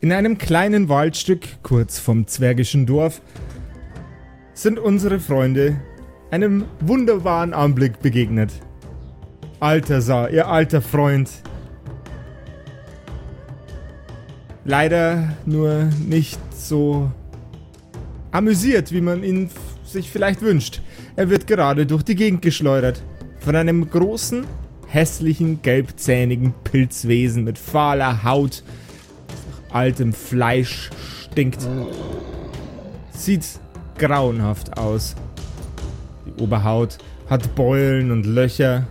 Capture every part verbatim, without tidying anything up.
In einem kleinen Waldstück kurz vom zwergischen Dorf sind unsere Freunde einem wunderbaren Anblick begegnet. Altersar, ihr alter Freund. Leider nur nicht so amüsiert, wie man ihn f- sich vielleicht wünscht. Er wird gerade durch die Gegend geschleudert. Von einem großen, hässlichen, gelbzähnigen Pilzwesen mit fahler Haut, nach altem Fleisch stinkt. Sieht grauenhaft aus. Die Oberhaut hat Beulen und Löcher.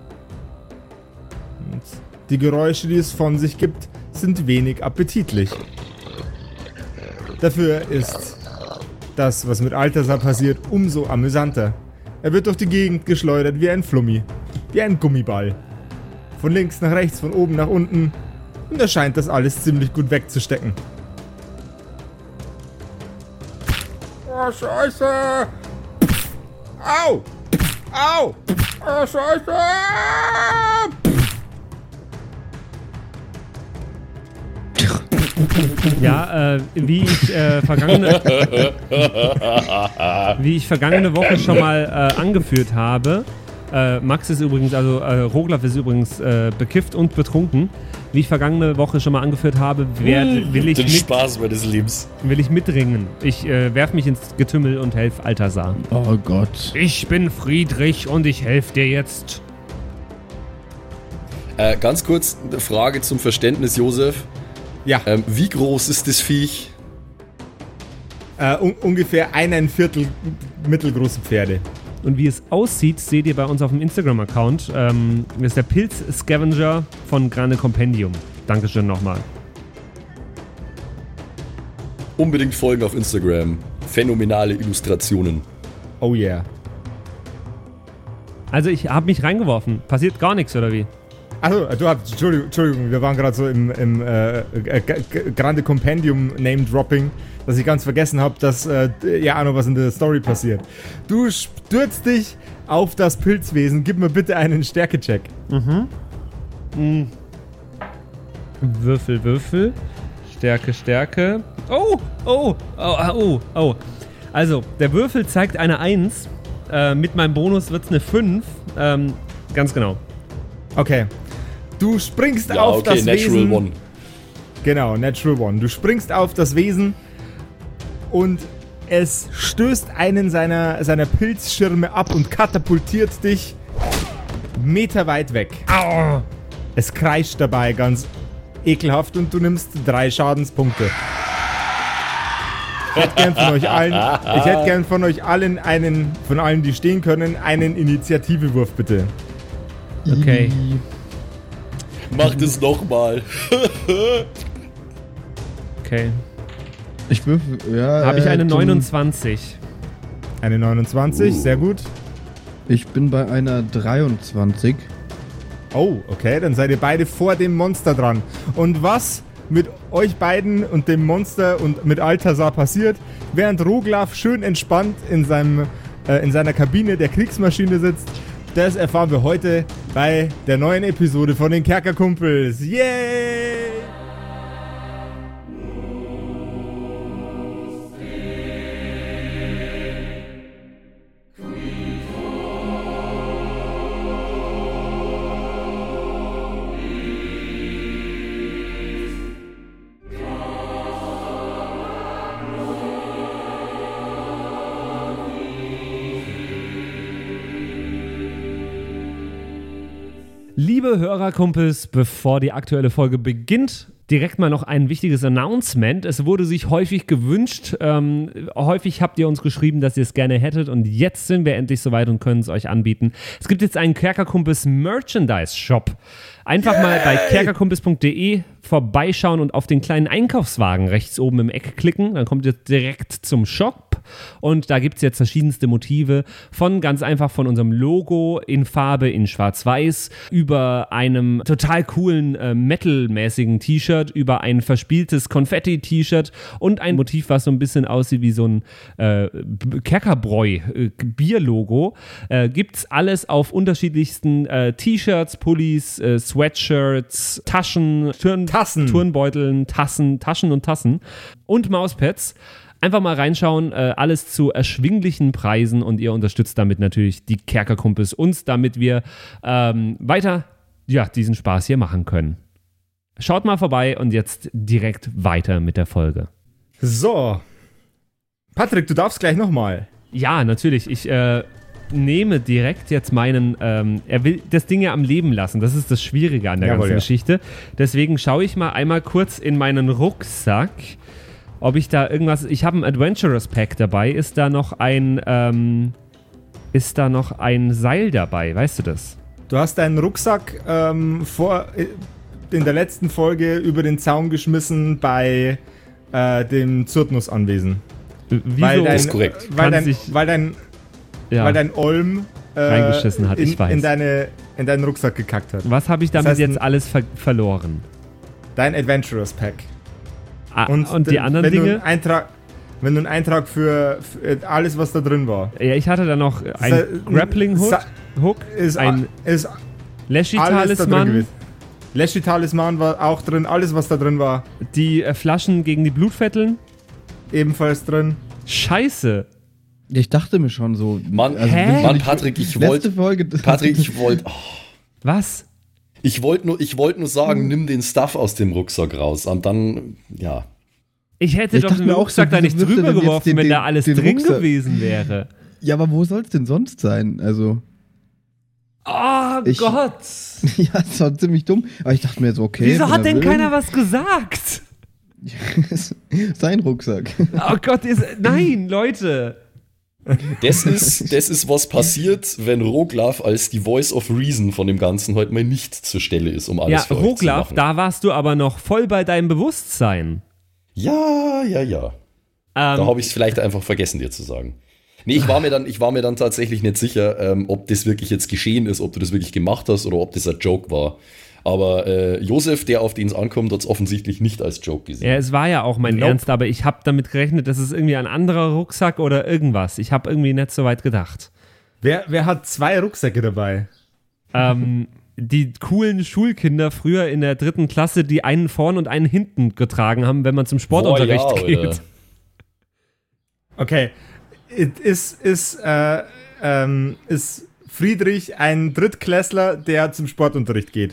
Und die Geräusche, die es von sich gibt, sind wenig appetitlich. Dafür ist das, was mit Altersar passiert, umso amüsanter. Er wird durch die Gegend geschleudert wie ein Flummi, wie ein Gummiball. Von links nach rechts, von oben nach unten. Und er scheint das alles ziemlich gut wegzustecken. Oh, Scheiße! Au! Au! Oh, Scheiße! Ja, äh, wie ich äh, vergangene wie ich vergangene Woche schon mal äh, angeführt habe, äh, Max ist übrigens, also äh, Roglaf ist übrigens äh, bekifft und betrunken. Wie ich vergangene Woche schon mal angeführt habe, werd, will, ich Den mit, Spaß meines Lebens. will ich mitringen. Ich äh, werf mich ins Getümmel und helf Altersar. Oh Gott. Ich bin Friedrich und ich helfe dir jetzt. Äh, ganz kurz eine Frage zum Verständnis, Josef. Ja, Ähm, wie groß ist das Viech? äh, un- ungefähr ein Viertel mittelgroße Pferde. Und wie es aussieht, seht ihr bei uns auf dem Instagram-Account. Ähm, das ist der Pilz-Scavenger von Grande Compendium. Dankeschön nochmal. Unbedingt folgen auf Instagram. Phänomenale Illustrationen. Oh yeah. Also ich habe mich reingeworfen. Passiert gar nichts, oder wie? Achso, du hast, Entschuldigung, Entschuldigung, wir waren gerade so im, im äh, äh, G- G- Grande Compendium Name-Dropping, dass ich ganz vergessen habe, dass äh, ja auch noch was in der Story passiert. Du stürzt dich auf das Pilzwesen, gib mir bitte einen Stärke-Check. Mhm. Würfel, Würfel. Stärke, Stärke. Oh, oh, oh, oh, oh. Also, der Würfel zeigt eine eins. Äh, mit meinem Bonus wird es eine fünf. Ähm, ganz genau. Okay. Du springst Ja, auf okay, das Natural Wesen. One. Genau, Natural One. Du springst auf das Wesen und es stößt einen seiner, seiner Pilzschirme ab und katapultiert dich meterweit weg. Au! Es kreischt dabei ganz ekelhaft und du nimmst drei Schadenspunkte. Ich hätte gern von euch allen, ich hätte gern von euch allen einen, von allen, die stehen können, einen Initiativewurf bitte. Okay. Mach das nochmal. Okay. Ich würfel, ja. Habe ich äh, eine zum- neunundzwanzig. Eine neunundzwanzig, Uh. sehr gut. Ich bin bei einer dreiundzwanzig. Oh, okay, dann seid ihr beide vor dem Monster dran. Und was mit euch beiden und dem Monster und mit Altersar passiert, während Roglaf schön entspannt in, seinem, äh, in seiner Kabine der Kriegsmaschine sitzt, das erfahren wir heute bei der neuen Episode von den Kerkerkumpels. Yay! Liebe Hörerkumpels, bevor die aktuelle Folge beginnt, direkt mal noch ein wichtiges Announcement. Es wurde sich häufig gewünscht, ähm, häufig habt ihr uns geschrieben, dass ihr es gerne hättet und jetzt sind wir endlich soweit und können es euch anbieten. Es gibt jetzt einen Kerkerkumpels Merchandise Shop. Einfach Yay! Mal bei kerkerkumpels punkt de vorbeischauen und auf den kleinen Einkaufswagen rechts oben im Eck klicken. Dann kommt ihr direkt zum Shop. Und da gibt es jetzt verschiedenste Motive von ganz einfach von unserem Logo in Farbe in schwarz-weiß über einem total coolen äh, Metal-mäßigen T-Shirt, über ein verspieltes Konfetti-T-Shirt und ein Motiv, was so ein bisschen aussieht wie so ein äh, Kerkerbräu äh, Bier-Logo. Äh, gibt's alles auf unterschiedlichsten äh, T-Shirts, Pullis, äh, Sweatshirts, Taschen, Turn Tassen. Turnbeuteln, Tassen, Taschen und Tassen und Mauspads. Einfach mal reinschauen, äh, alles zu erschwinglichen Preisen und ihr unterstützt damit natürlich die Kerkerkumpels uns, damit wir ähm, weiter ja, diesen Spaß hier machen können. Schaut mal vorbei und jetzt direkt weiter mit der Folge. So. Patrick, du darfst gleich nochmal. Ja, natürlich. Ich äh, nehme direkt jetzt meinen, ähm, er will das Ding ja am Leben lassen. Das ist das Schwierige an der Jawohl, ganzen ja. Geschichte. Deswegen schaue ich mal einmal kurz in meinen Rucksack, ob ich da irgendwas, ich habe ein Adventurers Pack dabei. Ist da noch ein, ähm, ist da noch ein Seil dabei? Weißt du das? Du hast deinen Rucksack ähm, vor, in der letzten Folge über den Zaun geschmissen bei äh, dem W- Zurtnus-Anwesen. Wieso Weil dein, ist korrekt. Weil kann dein, sich- weil dein, ja. weil dein Olm äh, Reingeschissen hat, in, ich weiß. In, deine, in deinen Rucksack gekackt hat. Was habe ich damit Das heißt, jetzt ein- alles ver- verloren? Dein Adventurers Pack. Ah, und, die d- anderen wenn Du Dinge? einen Eintrag, wenn du einen Eintrag für, für alles, was da drin war, Ja, ich hatte da noch ein Sa- Grappling Hook, Sa- Hook ist, ein ist alles da drin Leshy-Talisman, gewesen. Leshy-Talisman war auch drin, alles, was da drin war, die äh, Flaschen gegen die Blutvetteln. ebenfalls drin. Scheiße. Ich dachte mir schon so. Mann, Hä? Mann Patrick, ich letzte wollte, Folge. Patrick, ich wollte, oh, Was? ich wollte nur, ich wollte nur sagen, nimm den Stuff aus dem Rucksack raus und dann, ja. Ich hätte Ich doch dachte den mir auch Rucksack so, da nicht wieso wirft er drüber denn jetzt geworfen, den- wenn den- da alles den drin Rucksack- gewesen wäre. Ja, aber wo soll es denn sonst sein? Also, Oh Ich- Gott. ja, das war ziemlich dumm. Aber ich dachte mir so, okay. Wieso wenn hat er denn will- keiner was gesagt? Sein Rucksack. Oh Gott, ist, nein, Leute. Das ist, das ist, was passiert, wenn Roglaf als die Voice of Reason von dem Ganzen heute mal nicht zur Stelle ist, um alles Ja, für euch zu Roglaf, machen. da warst du aber noch voll bei deinem Bewusstsein. Ja, ja, ja. Ähm, Da habe ich es vielleicht einfach vergessen, dir zu sagen. Nee, ich war mir dann, ich war mir dann tatsächlich nicht sicher, ähm, ob das wirklich jetzt geschehen ist, ob du das wirklich gemacht hast oder ob das ein Joke war. Aber äh, Josef, der auf den es ankommt, hat es offensichtlich nicht als Joke gesehen. ja, es war ja auch mein Nope. Ernst, aber ich habe damit gerechnet, das ist irgendwie ein anderer Rucksack oder irgendwas. Ich habe irgendwie nicht so weit gedacht. Wer, wer hat zwei Rucksäcke dabei? ähm, die coolen Schulkinder früher in der dritten Klasse, die einen vorn und einen hinten getragen haben, wenn man zum Sportunterricht Boah, ja, geht. oder? Okay. It ist, ist, äh, ähm, ist Friedrich ein Drittklässler, der zum Sportunterricht geht?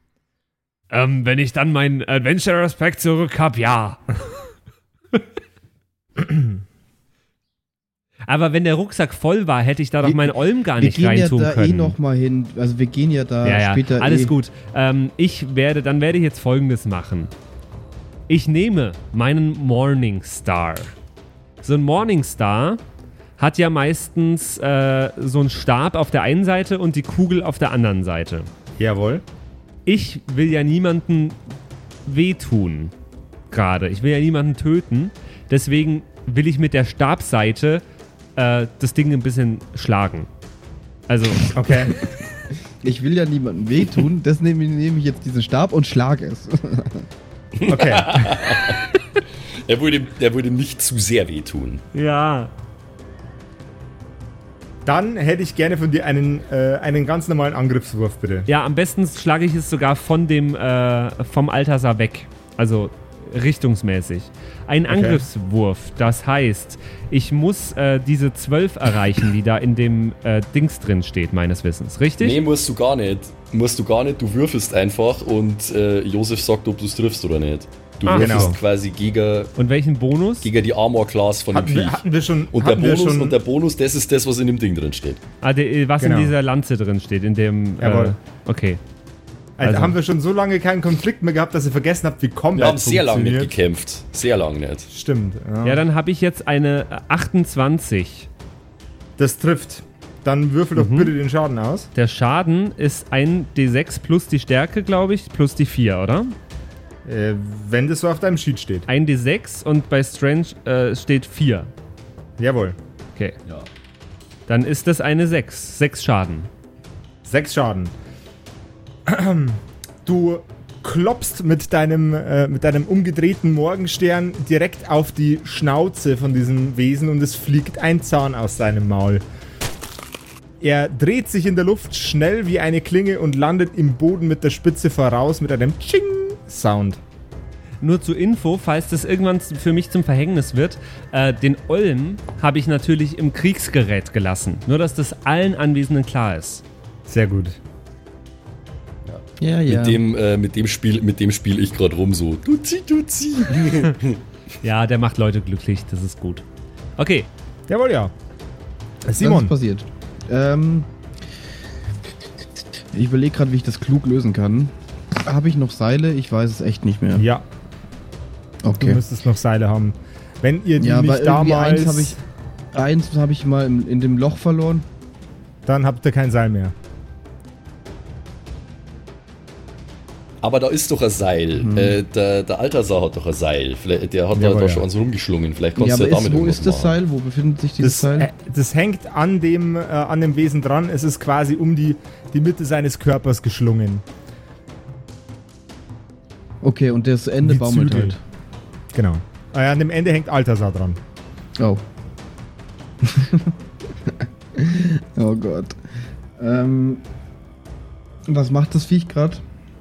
Ähm, wenn ich dann meinen Adventurers Pack zurück habe, ja. Aber wenn der Rucksack voll war, hätte ich da doch Wir- meinen Olm gar Wir nicht gehen ja reintun da können. eh noch mal hin. Also wir gehen ja da ja, ja, später alles eh. gut. Ähm, ich werde, dann werde ich jetzt Folgendes machen. Ich nehme meinen Morningstar. So ein Morningstar hat ja meistens äh, so einen Stab auf der einen Seite und die Kugel auf der anderen Seite. Jawohl. Ich will ja niemanden wehtun gerade. Ich will ja niemanden töten. Deswegen will ich mit der Stabseite äh, das Ding ein bisschen schlagen. Also, Okay. Ich will ja niemandem wehtun, das nehme nehme ich jetzt diesen Stab und schlag es. Okay. Er würde, er würde nicht zu sehr wehtun. ja. Dann hätte ich gerne von dir einen, äh, einen ganz normalen Angriffswurf, bitte. Ja, am besten schlage ich es sogar von dem, äh, vom Altasar weg. Also richtungsmäßig. Ein Okay. Angriffswurf, das heißt, ich muss äh, diese zwölf erreichen, die da in dem äh, Dings drin steht, meines Wissens. Richtig? Nee, musst du gar nicht. Musst du gar nicht. Du würfelst einfach und äh, Josef sagt, ob du es triffst oder nicht. Du Ah, würfelst genau. quasi gegen, Und welchen Bonus? gegen die Armor-Class von dem Hatten wir, Viech. hatten wir schon. Und der, hatten wir Bonus, schon und der Bonus, das ist das, was in dem Ding drin steht. Ah, der, was Genau. in dieser Lanze drin steht, in dem. Jawohl. Äh, okay. also also- haben wir schon so lange keinen Konflikt mehr gehabt, dass ihr vergessen habt, wie Combat Wir haben sehr lange nicht funktioniert. gekämpft. Sehr lange nicht. Stimmt. Ja. Ja, dann habe ich jetzt eine äh, achtundzwanzig. Das trifft. Dann würfel doch Mhm. bitte den Schaden aus. Der Schaden ist ein D sechs plus die Stärke, glaube ich, plus die vier, oder? Äh, wenn das so auf deinem Sheet steht. Ein D sechs und bei Strange äh, steht vier. Jawohl. Okay. Ja. Dann ist das eine sechs. sechs Schaden. Sechs Schaden. Du klopfst mit deinem, äh, mit deinem umgedrehten Morgenstern direkt auf die Schnauze von diesem Wesen und es fliegt ein Zahn aus seinem Maul. Er dreht sich in der Luft schnell wie eine Klinge und landet im Boden mit der Spitze voraus mit einem Tsching-Sound. nur zur Info, falls das irgendwann für mich zum Verhängnis wird, äh, den Olm habe ich natürlich im Kriegsgerät gelassen. Nur, dass das allen Anwesenden klar ist. Sehr gut. Ja, ja. Mit dem, äh, mit dem Spiel, mit dem spiele ich gerade rum so. Duzi, duzi. Ja, der macht Leute glücklich, das ist gut. Okay. Jawohl, ja. Was Simon. ist passiert? Ähm, ich überlege gerade, wie ich das klug lösen kann. Habe ich noch Seile? Ich weiß es echt nicht mehr. Ja, du Okay. müsstest noch Seile haben. Wenn ihr Ja, nämlich aber irgendwie damals... eins habe ich, eins habe ich mal in, in dem Loch verloren. Dann habt ihr kein Seil mehr. Aber da ist doch ein Seil. Mhm. Äh, der, der Altasar hat doch ein Seil. Vielleicht, der hat da, Jawohl, da ja. schon ans rumgeschlungen. Vielleicht kannst Ja, du aber ja ist, damit wo irgendwas ist das machen. Seil? Wo befindet sich dieses Das, Seil? äh, das hängt an dem, äh, an dem Wesen dran. Es ist quasi um die, die Mitte seines Körpers geschlungen. Okay, und das Ende Wie baumelt Zügel. halt. Genau. Äh, an dem Ende hängt Altasar dran. Oh. Oh Gott. Ähm, was macht das Viech gerade?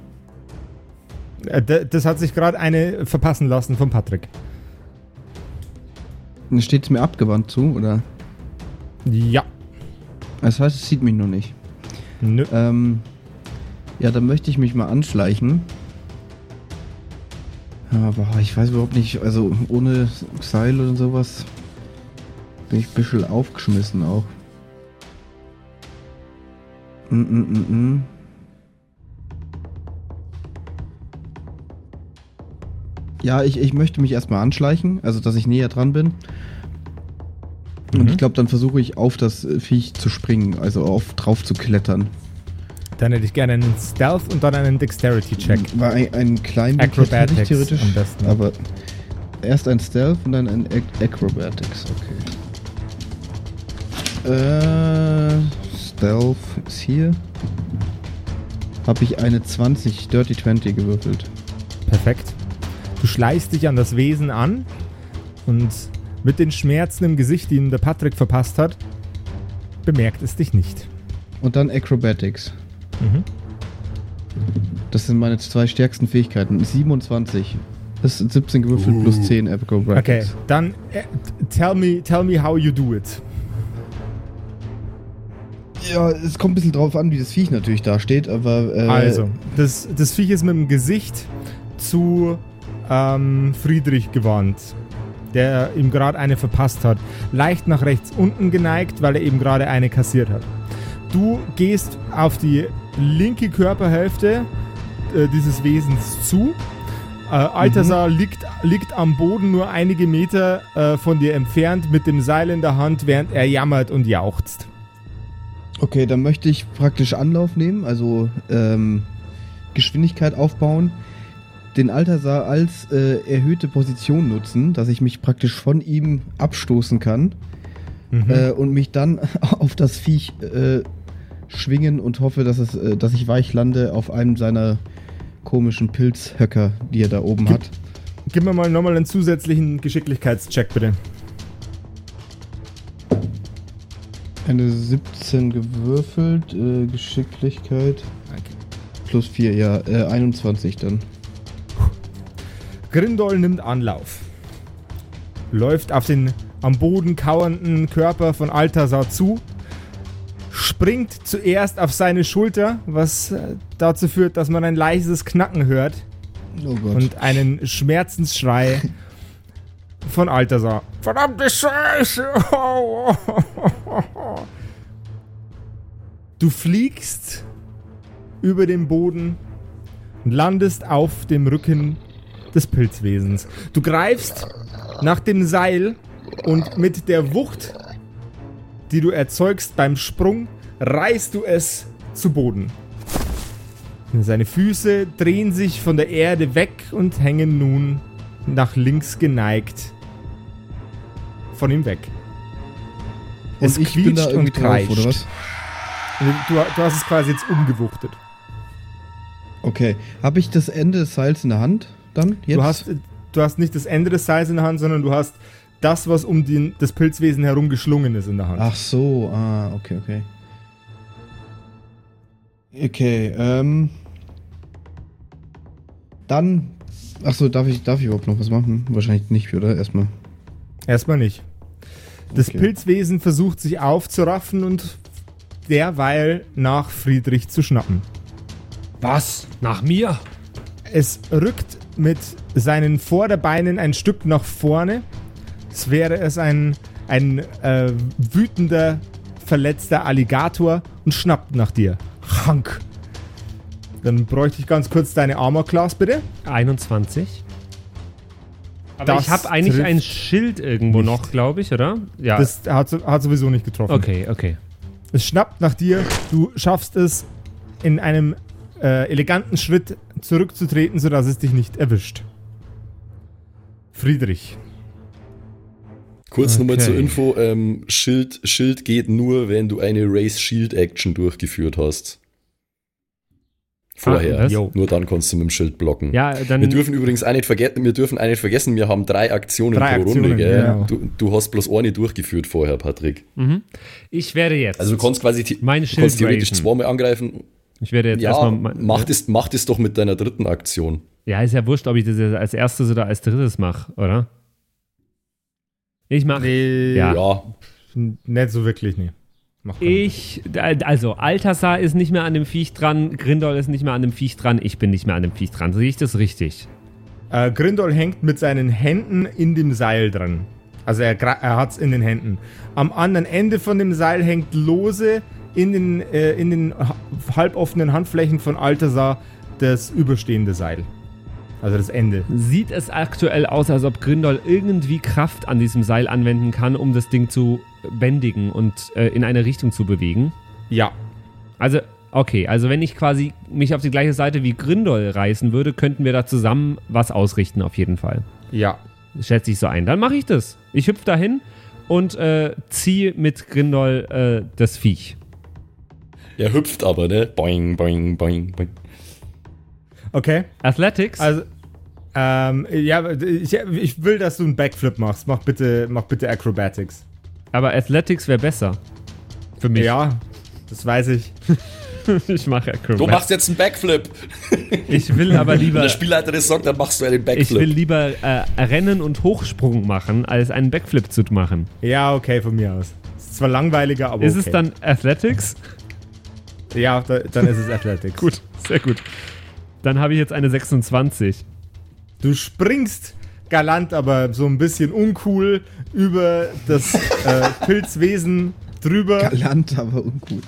Äh, d- das hat sich gerade eine verpassen lassen von Patrick. Steht es mir abgewandt zu, oder? Ja. Das heißt, es sieht mich noch nicht. Nö. Ähm, ja, dann möchte ich mich mal anschleichen. Aber ich weiß überhaupt nicht, also ohne Seil oder sowas bin ich ein bisschen aufgeschmissen auch. Mm, mm, mm, mm. Ja, ich, ich möchte mich erstmal anschleichen, also dass ich näher dran bin. Und Mhm. ich glaube, dann versuche ich auf das Viech zu springen, also auf drauf zu klettern. Dann hätte ich gerne einen Stealth und dann einen Dexterity-Check. War ein, ein Climbing hätte ich Acrobatics theoretisch, am besten. aber erst ein Stealth und dann ein Ac Acrobatics, okay. Äh, Stealth ist hier. Habe ich eine zwanzig, Dirty zwanzig gewürfelt. Perfekt. Du schleichst dich an das Wesen an und mit den Schmerzen im Gesicht, die ihm der Patrick verpasst hat, bemerkt es dich nicht. Und dann Acrobatics. Mhm. Das sind meine zwei stärksten Fähigkeiten. siebenundzwanzig. Das sind siebzehn gewürfelt Uh. plus zehn Okay, Acrobatics. dann äh, tell me, tell me how you do it. Ja, es kommt ein bisschen drauf an, wie das Viech natürlich da steht, aber... Äh, Also, das, das Viech ist mit dem Gesicht zu ähm, Friedrich gewandt, der ihm gerade eine verpasst hat. Leicht nach rechts unten geneigt, weil er eben gerade eine kassiert hat. Du gehst auf die linke Körperhälfte äh, dieses Wesens zu. Äh, Altasar Mhm. liegt, liegt am Boden nur einige Meter äh, von dir entfernt mit dem Seil in der Hand, während er jammert und jauchzt. Okay, dann möchte ich praktisch Anlauf nehmen, also ähm, Geschwindigkeit aufbauen, den Altasar als äh, erhöhte Position nutzen, dass ich mich praktisch von ihm abstoßen kann Mhm. äh, und mich dann auf das Viech äh, schwingen und hoffe, dass, es, äh, dass ich weich lande auf einem seiner komischen Pilzhöcker, die er da oben Gib- hat. Gib mir mal nochmal einen zusätzlichen Geschicklichkeitscheck, bitte. Eine siebzehn gewürfelt, äh, Geschicklichkeit plus vier, ja, äh, einundzwanzig dann. Grindol nimmt Anlauf. Läuft auf den am Boden kauernden Körper von Altasar zu. Springt zuerst auf seine Schulter, was äh, dazu führt, dass man ein leises Knacken hört. Oh Gott. Und einen Schmerzensschrei von Altasar. Verdammte Scheiße! Du fliegst über den Boden und landest auf dem Rücken des Pilzwesens. Du greifst nach dem Seil und mit der Wucht, die du erzeugst beim Sprung, reißt du es zu Boden. Seine Füße drehen sich von der Erde weg und hängen nun nach links geneigt von ihm weg. Und ich bin da irgendwie drauf, oder was? Du, du hast es quasi jetzt umgewuchtet. Okay. Habe ich das Ende des Seils in der Hand dann? Jetzt? Du hast, du hast nicht das Ende des Seils in der Hand, sondern du hast das, was um den, das Pilzwesen herum geschlungen ist, in der Hand. Ach so, ah, okay, okay. Okay, ähm. Dann Achso, darf ich, darf ich überhaupt noch was machen? Wahrscheinlich nicht, oder? Erstmal. Erstmal nicht. Das Okay. Pilzwesen versucht sich aufzuraffen und derweil nach Friedrich zu schnappen. Was? Nach mir? Es rückt mit seinen Vorderbeinen ein Stück nach vorne. Es wäre es ein, ein äh, wütender, verletzter Alligator und schnappt nach dir. Hank. Dann bräuchte ich ganz kurz deine Armor Class, bitte. einundzwanzig. Aber Das ich habe eigentlich trifft ein Schild irgendwo nicht. noch, glaube ich, oder? Ja. Das hat, so- hat sowieso nicht getroffen. okay, okay. Es schnappt nach dir. Du schaffst es, in einem äh, eleganten Schritt zurückzutreten, sodass es dich nicht erwischt. Friedrich. Kurz Okay. nochmal zur Info, ähm, Schild, Schild geht nur, wenn du eine Race Shield Action durchgeführt hast. Vorher. Ah, was? Jo. Nur dann kannst du mit dem Schild blocken. Ja, dann. Wir dürfen übrigens auch nicht vergessen, wir dürfen auch nicht vergessen, wir haben drei Aktionen Drei pro Aktionen, Runde, gell? genau. Du, du hast bloß eine durchgeführt vorher, Patrick. Mhm. Ich werde jetzt. Also du kannst quasi the- Mein du Schild kannst theoretisch raisen. zweimal angreifen. ich werde jetzt Ja, erstmal. mein- mach das, mach das doch mit deiner dritten Aktion. Ja, ist ja wurscht, ob ich das jetzt als erstes oder als drittes mache, oder? Ich mache. Nee, Ja. Ja, nicht so wirklich, nee. Mach mal. Ich, also Altasar ist nicht mehr an dem Viech dran, Grindol ist nicht mehr an dem Viech dran, ich bin nicht mehr an dem Viech dran. Sehe ich das richtig? Äh, Grindol hängt mit seinen Händen in dem Seil dran. Also er, gra- er hat es in den Händen. Am anderen Ende von dem Seil hängt lose in den, äh, in den ha- halboffenen Handflächen von Altasar das überstehende Seil. Also das Ende. Sieht es aktuell aus, als ob Grindol irgendwie Kraft an diesem Seil anwenden kann, um das Ding zu bändigen und äh, in eine Richtung zu bewegen? Ja. Also, okay, also wenn ich quasi mich auf die gleiche Seite wie Grindol reißen würde, könnten wir da zusammen was ausrichten, auf jeden Fall. Ja. Schätze ich so ein. Dann mache ich das. Ich hüpfe dahin und äh, ziehe mit Grindol äh, das Viech. er hüpft aber, ne? Boing, boing, boing, boing. Okay. Athletics? Also, ähm, ja, ich, ich will, dass du einen Backflip machst. Mach bitte, mach bitte Acrobatics. Aber Athletics wäre besser. Für mich. Ja, das weiß ich. Ich mache Du Acrobatics. machst jetzt einen Backflip. Ich will aber Wenn lieber... der Spielleiter das sagt, dann machst du einen Ich will Backflip. lieber äh, Rennen und Hochsprung machen, als einen Backflip zu machen. Ja, okay, von mir aus. Ist zwar langweiliger, aber Ist okay. es dann Athletics? Ja, da, dann ist es Athletics. Gut, sehr gut. Dann habe ich jetzt eine sechsundzwanzig. Du springst galant, aber so ein bisschen uncool über das äh, Pilzwesen drüber Galant, aber uncool.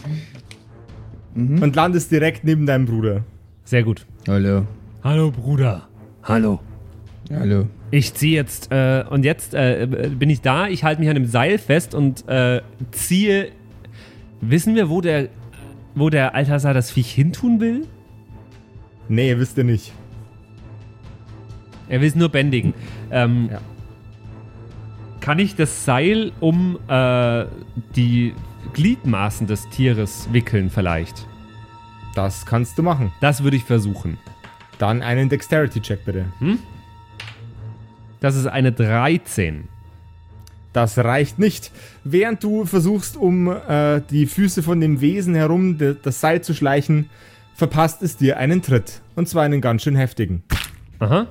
Mhm. und landest direkt neben deinem Bruder. Sehr gut. Hallo. Hallo Bruder. Hallo. Hallo. Ich ziehe jetzt, äh, und jetzt äh, bin ich da, ich halte mich an dem Seil fest und äh, ziehe. Wissen wir, wo der, wo der Altasar das Viech hintun will? Nee, wisst ihr nicht. Er will es nur bändigen. Ähm, Ja. Kann ich das Seil um äh, die Gliedmaßen des Tieres wickeln vielleicht? Das kannst du machen. Das würde ich versuchen. Dann einen Dexterity-Check bitte. Das ist eine dreizehn. Das reicht nicht. Während du versuchst, um äh, die Füße von dem Wesen herum de, das Seil zu schleichen, verpasst es dir einen Tritt. Und zwar einen ganz schön heftigen. Aha.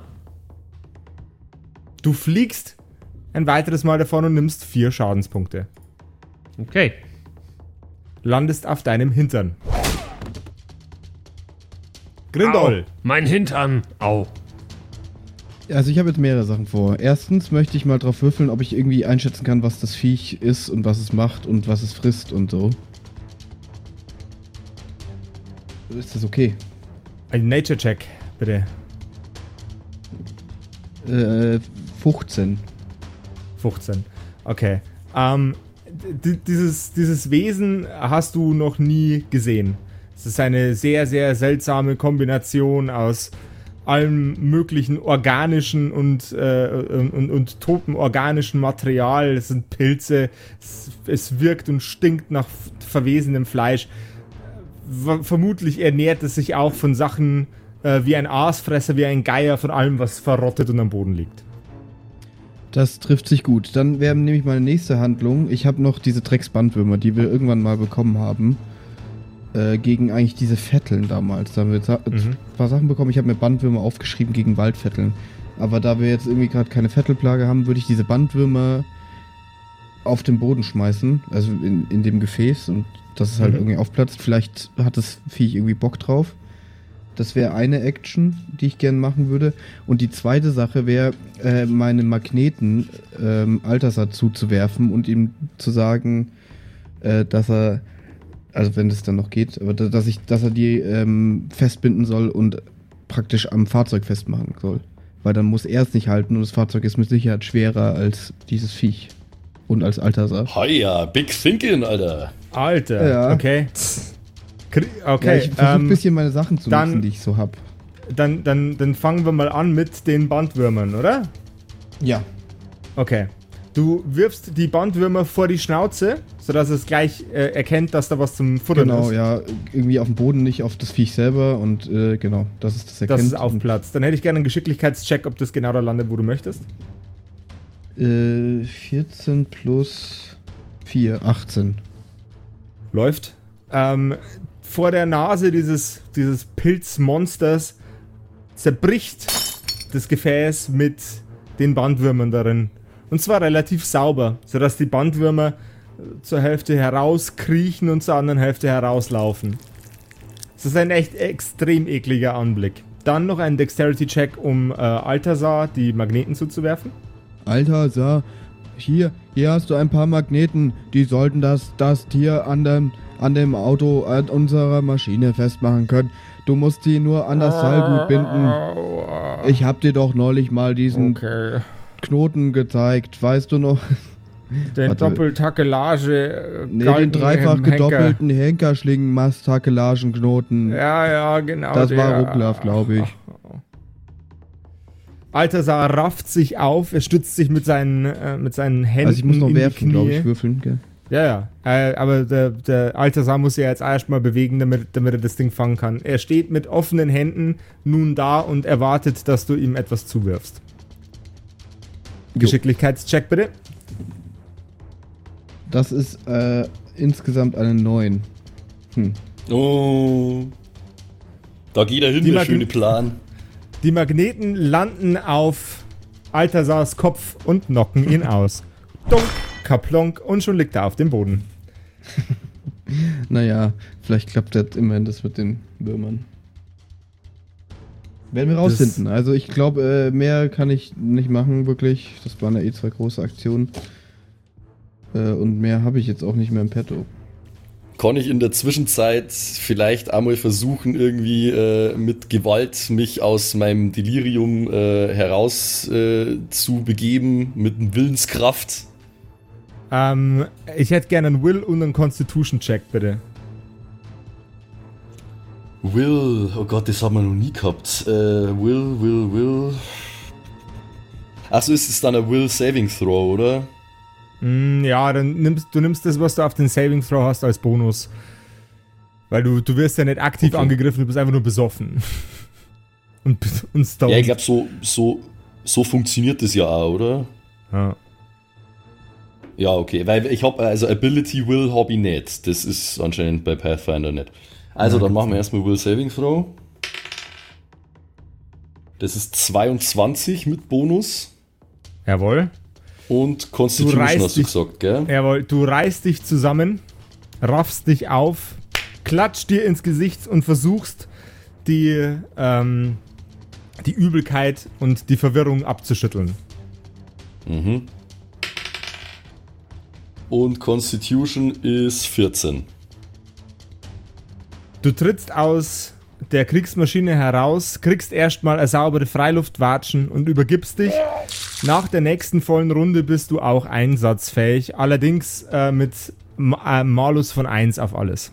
Du fliegst ein weiteres Mal davon und nimmst vier Schadenspunkte. Okay. Landest auf deinem Hintern. Grindol. Au, mein Hintern. Au. Also ich habe jetzt mehrere Sachen vor. Erstens möchte ich mal drauf würfeln, ob ich irgendwie einschätzen kann, was das Viech ist und was es macht und was es frisst und so. Ist das okay? Ein Nature-Check, bitte. Äh, fünfzehn. fünfzehn. Okay. Ähm, d- dieses, dieses Wesen hast du noch nie gesehen. Es ist eine sehr, sehr seltsame Kombination aus allem möglichen organischen und, äh, und, und totem organischen Material. Es sind Pilze. Es, es wirkt und stinkt nach f- verwesenem Fleisch. W- vermutlich ernährt es sich auch von Sachen äh, wie ein Aasfresser, wie ein Geier, von allem, was verrottet und am Boden liegt. Das trifft sich gut. Dann wäre nämlich meine nächste Handlung. Ich habe noch diese Drecksbandwürmer, die wir irgendwann mal bekommen haben. äh, gegen eigentlich diese Vetteln damals. Da haben wir Sa- Mhm. ein paar Sachen bekommen. Ich habe mir Bandwürmer aufgeschrieben gegen Waldvetteln. Aber da wir jetzt irgendwie gerade keine Vettelplage haben, würde ich diese Bandwürmer auf den Boden schmeißen, also in, in dem Gefäß, und dass es halt Mhm. irgendwie aufplatzt. Vielleicht hat das Viech irgendwie Bock drauf. Das wäre eine Action, die ich gerne machen würde. Und die zweite Sache wäre, äh, meine Magneten ähm, Altasar zuzuwerfen und ihm zu sagen, äh, dass er, also wenn das dann noch geht, aber da- dass ich, dass er die ähm, festbinden soll und praktisch am Fahrzeug festmachen soll. Weil dann muss er es nicht halten und das Fahrzeug ist mit Sicherheit schwerer als dieses Viech. Und als Altasar. Hiya, Big Thinking, Alter. Alter, Ja. okay. Kri- Ja, Okay, ich versuche ein ähm, bisschen meine Sachen zu dann- nutzen, die ich so hab. dann, dann, dann fangen wir mal an mit den Bandwürmern, oder? Ja. Okay. Du wirfst die Bandwürmer vor die Schnauze, sodass es gleich äh, erkennt, dass da was zum Futtern Genau, ist. ja. Irgendwie auf dem Boden, nicht auf das Viech selber und äh, genau, das ist das erkennt. Dass es aufplatzt. Dann hätte ich gerne einen Geschicklichkeitscheck, ob das genau da landet, wo du möchtest. Äh, vierzehn plus vier, achtzehn. Läuft. Ähm, vor der Nase dieses, dieses Pilzmonsters zerbricht das Gefäß mit den Bandwürmern darin. Und zwar relativ sauber, sodass die Bandwürmer äh, zur Hälfte herauskriechen und zur anderen Hälfte herauslaufen. Das ist ein echt extrem ekliger Anblick. Dann noch ein Dexterity-Check, um äh, Altasar die Magneten zuzuwerfen. Altasar, hier, hier hast du ein paar Magneten, die sollten das, das Tier an dem, an dem Auto an unserer Maschine festmachen können. Du musst die nur an das Seilgut binden. Ich hab dir doch neulich mal diesen Okay. Knoten gezeigt, weißt du noch? Den Warte. Doppeltakelage. äh, Nee, den Galgen dreifach im Henker. gedoppelten Henkerschlingen-Mast-Takelagenknoten. Ja, ja, genau. Das war der. Rucklaff, glaube ich. Altasar rafft sich auf, er stützt sich mit seinen, äh, mit seinen Händen. Also ich muss noch in die werfen, glaube ich, Knie. würfeln. Gell? Ja, ja. Äh, aber der, der Altasar muss ja jetzt erstmal bewegen, damit, damit er das Ding fangen kann. Er steht mit offenen Händen nun da und erwartet, dass du ihm etwas zuwirfst. Geschicklichkeitscheck bitte. Das ist äh, insgesamt eine neun. Hm. Oh. Da geht er hin, Die der Magn- schöne Plan. Die Magneten landen auf Altasars Kopf und knocken ihn aus. Dunk, kaplonk und schon liegt er auf dem Boden. Naja, vielleicht klappt das immerhin das mit den Würmern. Werden wir rausfinden. Also ich glaube, äh, mehr kann ich nicht machen, wirklich. Das waren ja eh zwei große Aktionen. Äh, und mehr habe ich jetzt auch nicht mehr im Petto. Kann ich in der Zwischenzeit vielleicht einmal versuchen, irgendwie äh, mit Gewalt mich aus meinem Delirium äh, heraus äh, zu begeben, mit Willenskraft? Ähm, ich hätte gerne einen Will und einen Constitution-Check, bitte. Will, oh Gott, das haben wir noch nie gehabt. Äh, will, will, will. Achso, ist es dann ein Will Saving Throw, oder? Mm, ja, dann nimmst du nimmst das, was du auf den Saving Throw hast, als Bonus. Weil du, du wirst ja nicht aktiv Okay. angegriffen, du bist einfach nur besoffen. und, und stoned. Ja, ich glaube, so, so, so funktioniert das ja auch, oder? Ja. Ja, okay, weil ich habe, also Ability Will habe ich nicht. Das ist anscheinend bei Pathfinder nicht. Also, Ja, dann machen wir erstmal Will Saving Throw. Das ist zweiundzwanzig mit Bonus. Jawohl. Und Constitution reißt hast du dich- gesagt, gell? Jawohl, du reißt dich zusammen, raffst dich auf, klatscht dir ins Gesicht und versuchst, die, ähm, die Übelkeit und die Verwirrung abzuschütteln. Mhm. Und Constitution ist vierzehn. Du trittst aus der Kriegsmaschine heraus, kriegst erstmal eine saubere Freiluftwatschen und übergibst dich. Nach der nächsten vollen Runde bist du auch einsatzfähig, allerdings äh, mit Ma- äh, Malus von eins auf alles.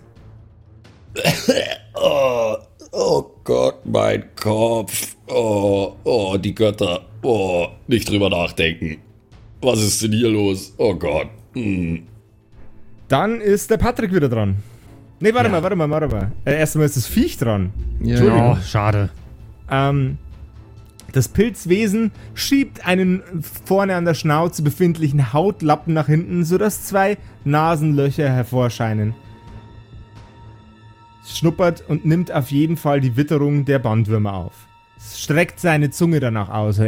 Oh, oh Gott, mein Kopf. Oh, oh, die Götter. Oh, nicht drüber nachdenken. Was ist denn hier los? Oh Gott. Hm. Dann ist der Patrick wieder dran. Ne, warte Ja. mal, warte mal, warte mal. Äh, erstmal ist das Viech dran. Ja, Entschuldigung. Oh, schade. Ähm, das Pilzwesen schiebt einen vorne an der Schnauze befindlichen Hautlappen nach hinten, sodass zwei Nasenlöcher hervorscheinen. Es schnuppert und nimmt auf jeden Fall die Witterung der Bandwürmer auf. Es streckt seine Zunge danach aus.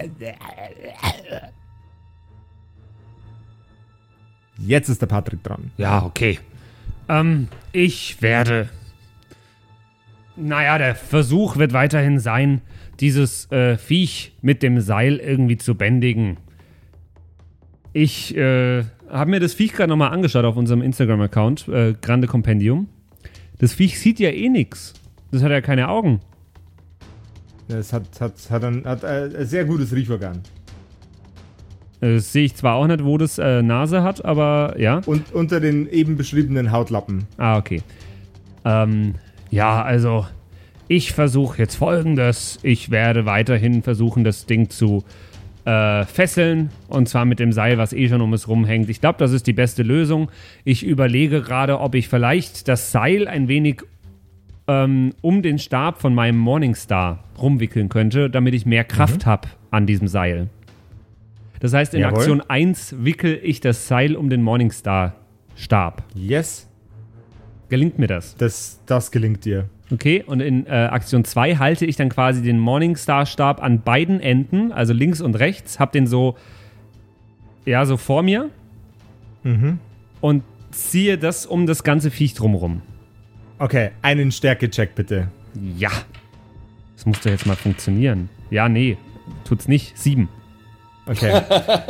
Jetzt ist der Patrick dran. Ja, okay. Ähm, ich werde... Naja, der Versuch wird weiterhin sein, dieses äh, Viech mit dem Seil irgendwie zu bändigen. Ich äh, habe mir das Viech gerade nochmal angeschaut auf unserem Instagram-Account, äh, Grande Compendium. Das Viech sieht ja eh nix. Das hat ja keine Augen. Es hat, hat, hat, ein, hat ein sehr gutes Riechorgan. Das sehe ich zwar auch nicht, wo das äh, Nase hat, aber ja. Und unter den eben beschriebenen Hautlappen. Ah, okay. Ähm, ja, also ich versuche jetzt Folgendes. Ich werde weiterhin versuchen, das Ding zu äh, fesseln. Und zwar mit dem Seil, was eh schon um es rumhängt. Ich glaube, das ist die beste Lösung. Ich überlege gerade, ob ich vielleicht das Seil ein wenig ähm, um den Stab von meinem Morningstar rumwickeln könnte, damit ich mehr Kraft Mhm. habe an diesem Seil. Das heißt, in Jawohl. Aktion eins wickel ich das Seil um den Morningstar-Stab. Yes, Gelingt mir das? das, das gelingt dir. Okay, und in äh, Aktion zwei halte ich dann quasi den Morningstar-Stab an beiden Enden, also links und rechts, hab den so, ja, so vor mir Mhm. und ziehe das um das ganze Viech drumrum. Okay, einen Stärke-Check bitte. Ja. Das muss doch jetzt mal funktionieren. Ja, nee, tut's nicht. Sieben. Okay.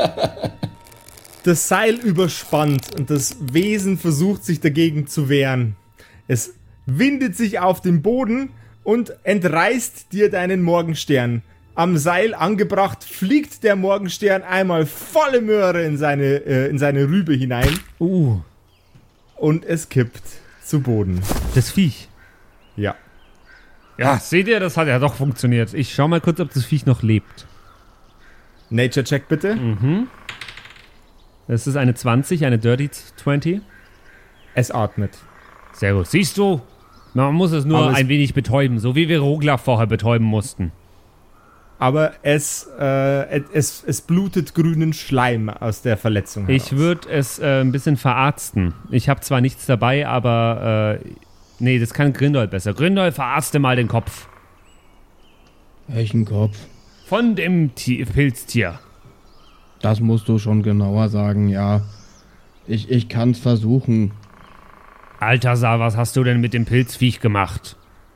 Das Seil überspannt und das Wesen versucht sich dagegen zu wehren. Es windet sich auf den Boden und entreißt dir deinen Morgenstern. Am Seil angebracht fliegt der Morgenstern einmal volle Möhre in seine, äh, in seine Rübe hinein Uh, und es kippt zu Boden. das Viech. Ja. Ja, seht ihr, das hat ja doch funktioniert. Ich schau mal kurz, ob das Viech noch lebt. Nature-Check bitte. Das ist eine zwanzig, eine Dirty zwanzig. Es atmet. Sehr gut. Siehst du, man muss es nur Aber es- ein wenig betäuben, so wie wir Roglaf vorher betäuben mussten. Aber es, äh, es, es blutet grünen Schleim aus der Verletzung heraus. Ich würde es äh, ein bisschen verarzten. Ich habe zwar nichts dabei, aber äh, nee, das kann Grindol besser. Grindol, verarzte mal den Kopf Welchen Kopf? von dem Ti- Pilztier. Das musst du schon genauer sagen, ja. Ich, ich kann's versuchen. Altasar, was hast du denn mit dem Pilzviech gemacht?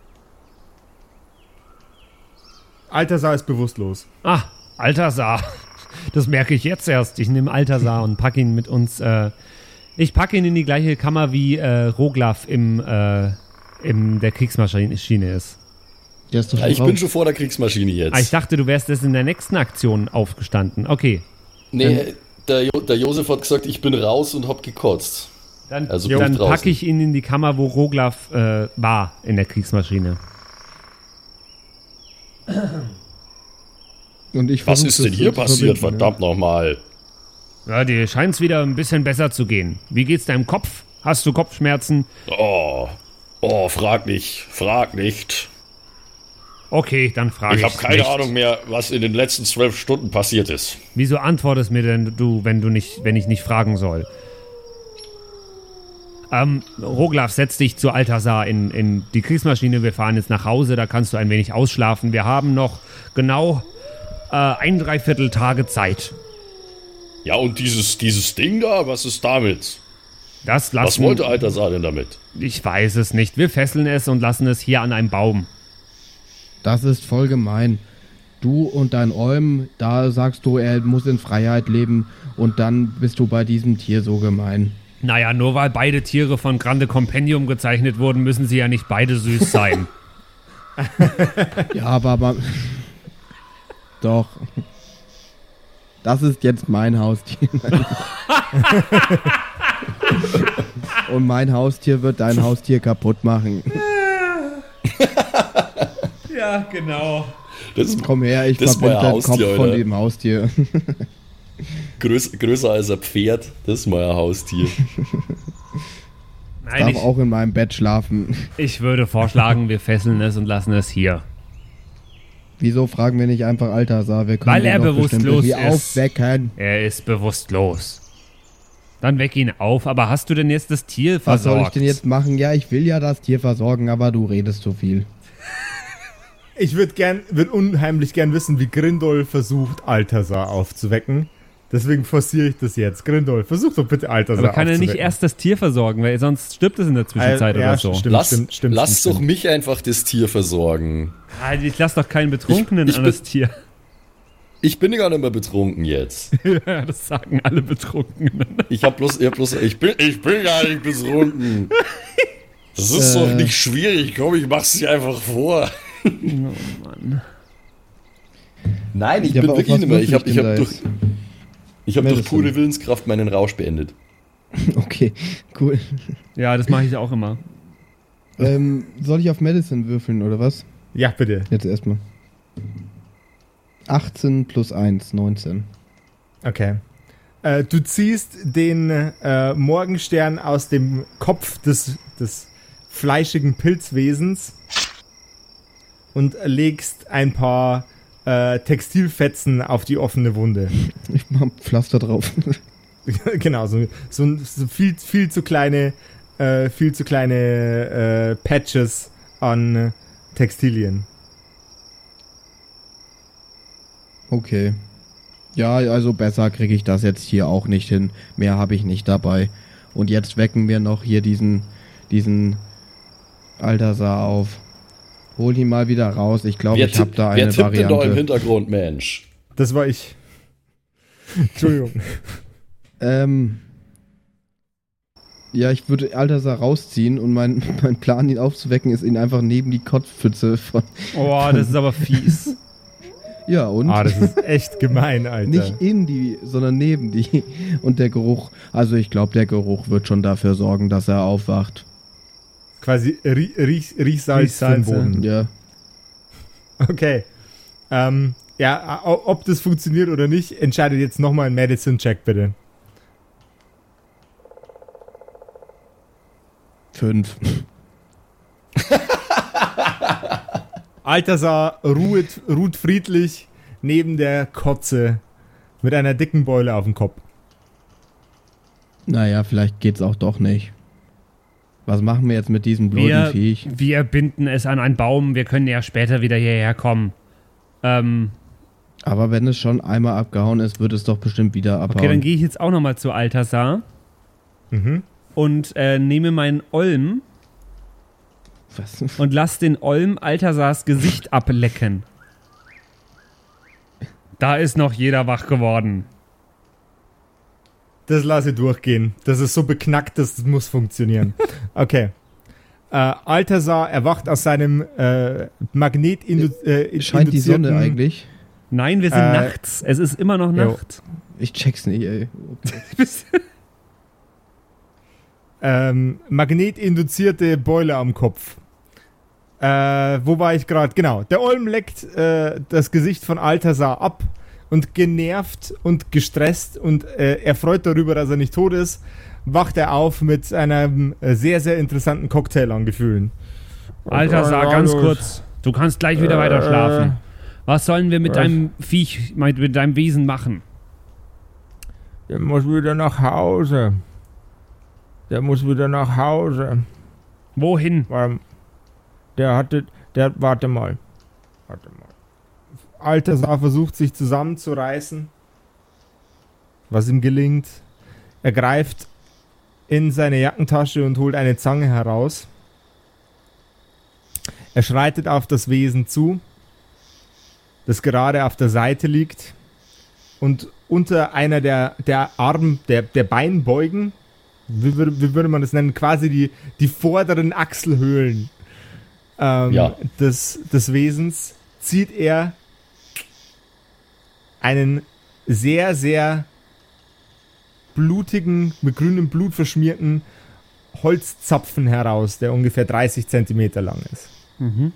Altasar ist bewusstlos. Ah, Altasar. Das merke ich jetzt erst. Ich nehme Altasar und packe ihn mit uns. Äh, ich packe ihn in die gleiche Kammer wie äh, Roglaf im, äh, in der Kriegsmaschine ist. Der ist doch Ja, schon ich raus. bin schon vor der Kriegsmaschine jetzt. Ah, ich dachte, du wärst erst in der nächsten Aktion aufgestanden. Okay. nee, der, jo der Josef hat gesagt, ich bin raus und hab gekotzt. Dann, Also dann bin ich draußen. packe ich ihn in die Kammer, wo Roglaf äh, war in der Kriegsmaschine. Und ich Was versuch ist das denn hier zu passiert? verbinden, Verdammt nochmal. Ja, dir scheint es wieder ein bisschen besser zu gehen. Wie geht's deinem Kopf? Hast du Kopfschmerzen? Oh, oh, frag nicht, frag nicht. Okay, dann frage Ich ich habe keine nicht. Ahnung mehr, was in den letzten zwölf Stunden passiert ist. Wieso antwortest mir denn du, wenn du nicht, wenn ich nicht fragen soll? Ähm, Roglaf, setz dich zu Altasar in, in die Kriegsmaschine. Wir fahren jetzt nach Hause, da kannst du ein wenig ausschlafen. Wir haben noch genau äh, ein Dreiviertel Tage Zeit. Ja, und dieses, dieses Ding da, was ist damit? Das Was lassen, wollte Altasar denn damit? Ich weiß es nicht. Wir fesseln es und lassen es hier an einem Baum. Das ist voll gemein. Du und dein Olm, da sagst du, er muss in Freiheit leben und dann bist du bei diesem Tier so gemein. Naja, nur weil beide Tiere von Grande Compendium gezeichnet wurden, müssen sie ja nicht beide süß sein. Ja, aber, aber doch. Das ist jetzt mein Haustier. Und mein Haustier wird dein Haustier kaputt machen. Ja, genau. Das ist Komm her, ich Das ist verbinde mein den Haustier, Kopf von Alter. dem Haustier. größ, größer als ein Pferd. Das ist mein Haustier. Nein, Darf ich, auch in meinem Bett schlafen. ich würde vorschlagen, wir fesseln es und lassen es hier. Wieso fragen wir nicht einfach Altasar? Wir können Weil den er doch bestimmt bewusstlos irgendwie ist. aufwecken. Er ist bewusstlos. Dann weck ihn auf. Aber hast du denn jetzt das Tier Was versorgt? soll ich denn jetzt machen? Ja, ich will ja das Tier versorgen, aber du redest so viel. Ich würde gern, würde unheimlich gern wissen, wie Grindol versucht, Althasar aufzuwecken. Deswegen forciere ich das jetzt. Grindol, versuch doch bitte Althasar Aber kann er aufzuwecken. nicht erst das Tier versorgen, weil sonst stirbt es in der Zwischenzeit Äh, ja, oder so. stimmt, lass stimmt, stimmt, lass stimmt, doch stimmt. mich einfach das Tier versorgen. Ah, ich lass doch keinen Betrunkenen Ich- ich an bin- das Tier. Ich bin gar nicht mehr betrunken jetzt. Ja, das sagen alle Betrunkenen. Ich hab bloß, ich hab bloß, ich bin, ich bin gar nicht betrunken. Das ist Äh. doch nicht schwierig. Komm, ich mach's dir einfach vor. Oh Mann. Nein, ich Ja, bin aber auf wirklich was nicht mehr. Ich würfel hab, ich ich denn hab da durch, jetzt? ich hab durch Medicine. pure Willenskraft meinen Rausch beendet. Okay, cool. Ja, das mache ich auch immer. ähm, soll ich auf Medicine würfeln, oder was? Ja, bitte. Jetzt erstmal. achtzehn plus eins, neunzehn. Okay. Äh, du ziehst den äh, Morgenstern aus dem Kopf des, des fleischigen Pilzwesens und legst ein paar äh, Textilfetzen auf die offene Wunde. Ich mach ein Pflaster drauf. Genau, so, so, so viel, viel zu kleine, äh, viel zu kleine äh, Patches an äh, Textilien. Okay. Ja, also besser kriege ich das jetzt hier auch nicht hin. Mehr habe ich nicht dabei. Und jetzt wecken wir noch hier diesen, diesen Althasar auf. Hol ihn mal wieder raus. Ich glaube, Wer, ich habe tipp- da wer eine tippt denn da im Variante. Hintergrund, Mensch? Das war ich. Entschuldigung. Ähm. Ja, ich würde Althasar rausziehen und mein, mein Plan, ihn aufzuwecken, ist, ihn einfach neben die Kotzpfütze von. Oh, das ist aber fies. Ja, und? Ah, das ist echt gemein, Alter. Nicht in die, sondern neben die. Und der Geruch, also ich glaube, der Geruch wird schon dafür sorgen, dass er aufwacht. Quasi Rie Riech Riechsalz für den Riechsalz, ja. Boden. Ja. Okay. Ähm, ja, o- ob das funktioniert oder nicht, entscheidet jetzt nochmal ein Medicine-Check, bitte. Fünf. Althasar ruht, ruht friedlich neben der Kotze mit einer dicken Beule auf dem Kopf. Naja, vielleicht geht's auch doch nicht. Was machen wir jetzt mit diesem blöden Wir, Viech? wir binden es an einen Baum. Wir können ja später wieder hierher kommen. Ähm, Aber wenn es schon einmal abgehauen ist, wird es doch bestimmt wieder abhauen. okay, dann gehe ich jetzt auch nochmal zu Althasar Mhm. und äh, nehme meinen Olm Was? und lass den Olm Althasars Gesicht ablecken. Da ist noch jeder wach geworden. Das lasse ich durchgehen. Das ist so beknackt, das muss funktionieren. Okay. Äh, Althasar erwacht aus seinem äh, Magnet äh, Scheint die Sonne eigentlich? Nein, wir sind Äh, nachts. Es ist immer noch jo. Nacht. Ich check's nicht, ey. Ähm, magnetinduzierte Beule am Kopf. Äh, wo war ich gerade? Genau. Der Olm leckt äh, das Gesicht von Althasar ab und genervt und gestresst und äh, erfreut darüber, dass er nicht tot ist, wacht er auf mit einem äh, sehr, sehr interessanten Cocktail an Gefühlen. Althasar, ganz kurz. Du kannst gleich wieder weiter schlafen. Was sollen wir mit was? deinem Viech, mit mit deinem Wesen machen? Der muss wieder nach Hause. Der muss wieder nach Hause. Wohin? Ähm, Der hatte, der, warte mal. Warte mal. Althasar versucht sich zusammenzureißen, was ihm gelingt. Er greift in seine Jackentasche und holt eine Zange heraus. Er schreitet auf das Wesen zu, das gerade auf der Seite liegt und unter einer der, der Arm, der, der Beinbeugen, wie würde, wie würde man das nennen, quasi die, die vorderen Achselhöhlen ähm, Ja. des, des Wesens, zieht er einen sehr, sehr blutigen, mit grünem Blut verschmierten Holzzapfen heraus, der ungefähr dreißig Zentimeter lang ist. Mhm.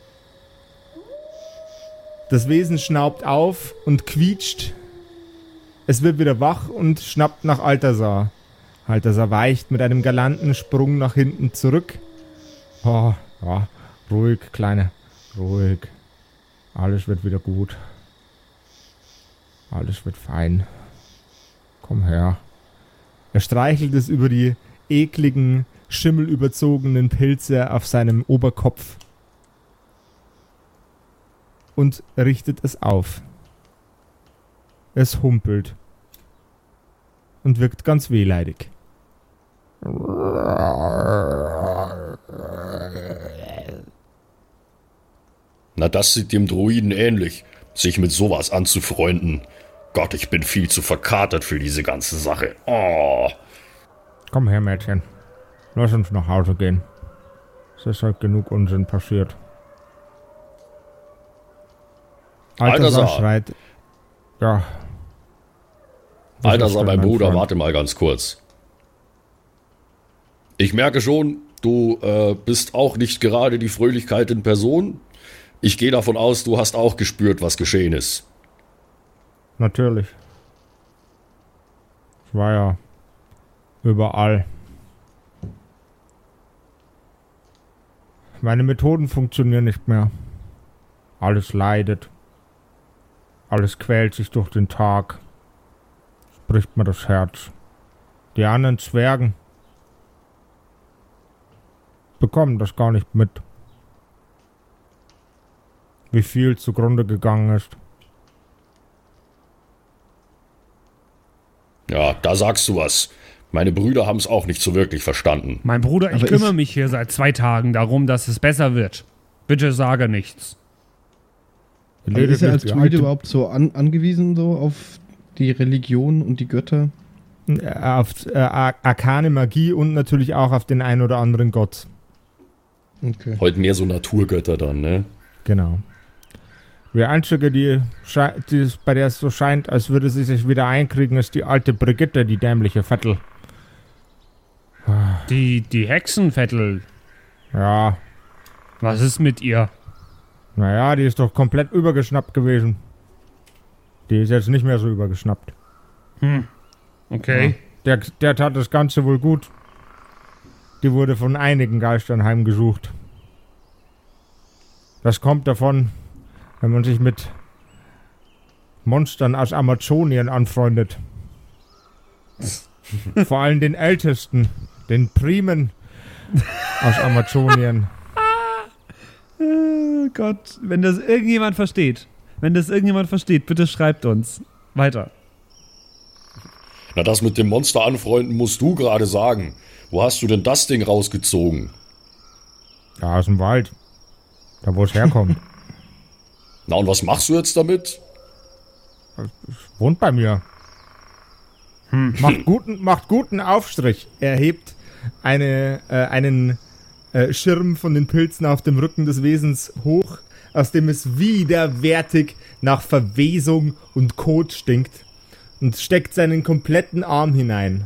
Das Wesen schnaubt auf und quietscht. Es wird wieder wach und schnappt nach Althasar. Althasar weicht mit einem galanten Sprung nach hinten zurück. Oh, ja, ruhig, Kleine, ruhig. Alles wird wieder gut. Alles wird fein. Komm her. Er streichelt es über die ekligen, schimmelüberzogenen Pilze auf seinem Oberkopf und richtet es auf. Es humpelt und wirkt ganz wehleidig. Na, das sieht dem Druiden ähnlich, sich mit sowas anzufreunden. Gott, ich bin viel zu verkatert für diese ganze Sache. Oh. Komm her, Mädchen. Lass uns nach Hause gehen. Es ist halt genug Unsinn passiert. Alter schreit. Ja. Alter, sag mein Bruder, Freund. Warte mal ganz kurz. Ich merke schon, du äh, bist auch nicht gerade die Fröhlichkeit in Person. Ich gehe davon aus, du hast auch gespürt, was geschehen ist. Natürlich. Ich war ja überall. Meine Methoden funktionieren nicht mehr. Alles leidet. Alles quält sich durch den Tag. Es bricht mir das Herz. Die anderen Zwergen bekommen das gar nicht mit. Wie viel zugrunde gegangen ist. Ja, da sagst du was. Meine Brüder haben es auch nicht so wirklich verstanden. Mein Bruder, ich Aber kümmere ich- mich hier seit zwei Tagen darum, dass es besser wird. Bitte sage nichts. Aber ist er als die Druide alte- überhaupt so an, angewiesen so auf die Religion und die Götter? äh, auf äh, ar- arkane Magie und natürlich auch auf den ein oder anderen Gott. Okay. Heute mehr so Naturgötter dann, ne? Genau. Die einzige, die, schei- die es- bei der es so scheint, als würde sie sich wieder einkriegen, ist die alte Brigitte, die dämliche Vettel. Die, die Hexenvettel, Ja, was ist mit ihr? naja, die ist doch komplett übergeschnappt gewesen. Die ist jetzt nicht mehr so übergeschnappt. Okay. Der, der tat das Ganze wohl gut. Die wurde von einigen Geistern heimgesucht. Das kommt davon, wenn man sich mit Monstern aus Amazonien anfreundet. Vor allem den Ältesten, den Primen aus Amazonien. Oh Gott, wenn das irgendjemand versteht, wenn das irgendjemand versteht, bitte schreibt uns. Weiter. Na, das mit dem Monster anfreunden musst du gerade sagen. Wo hast du denn das Ding rausgezogen? Ja, aus dem Wald. Da, wo es herkommt. Na, und was machst du jetzt damit? Wohnt bei mir. Macht, guten, macht guten Aufstrich. Er hebt eine, äh, einen äh, Schirm von den Pilzen auf dem Rücken des Wesens hoch, aus dem es widerwärtig nach Verwesung und Kot stinkt, und steckt seinen kompletten Arm hinein.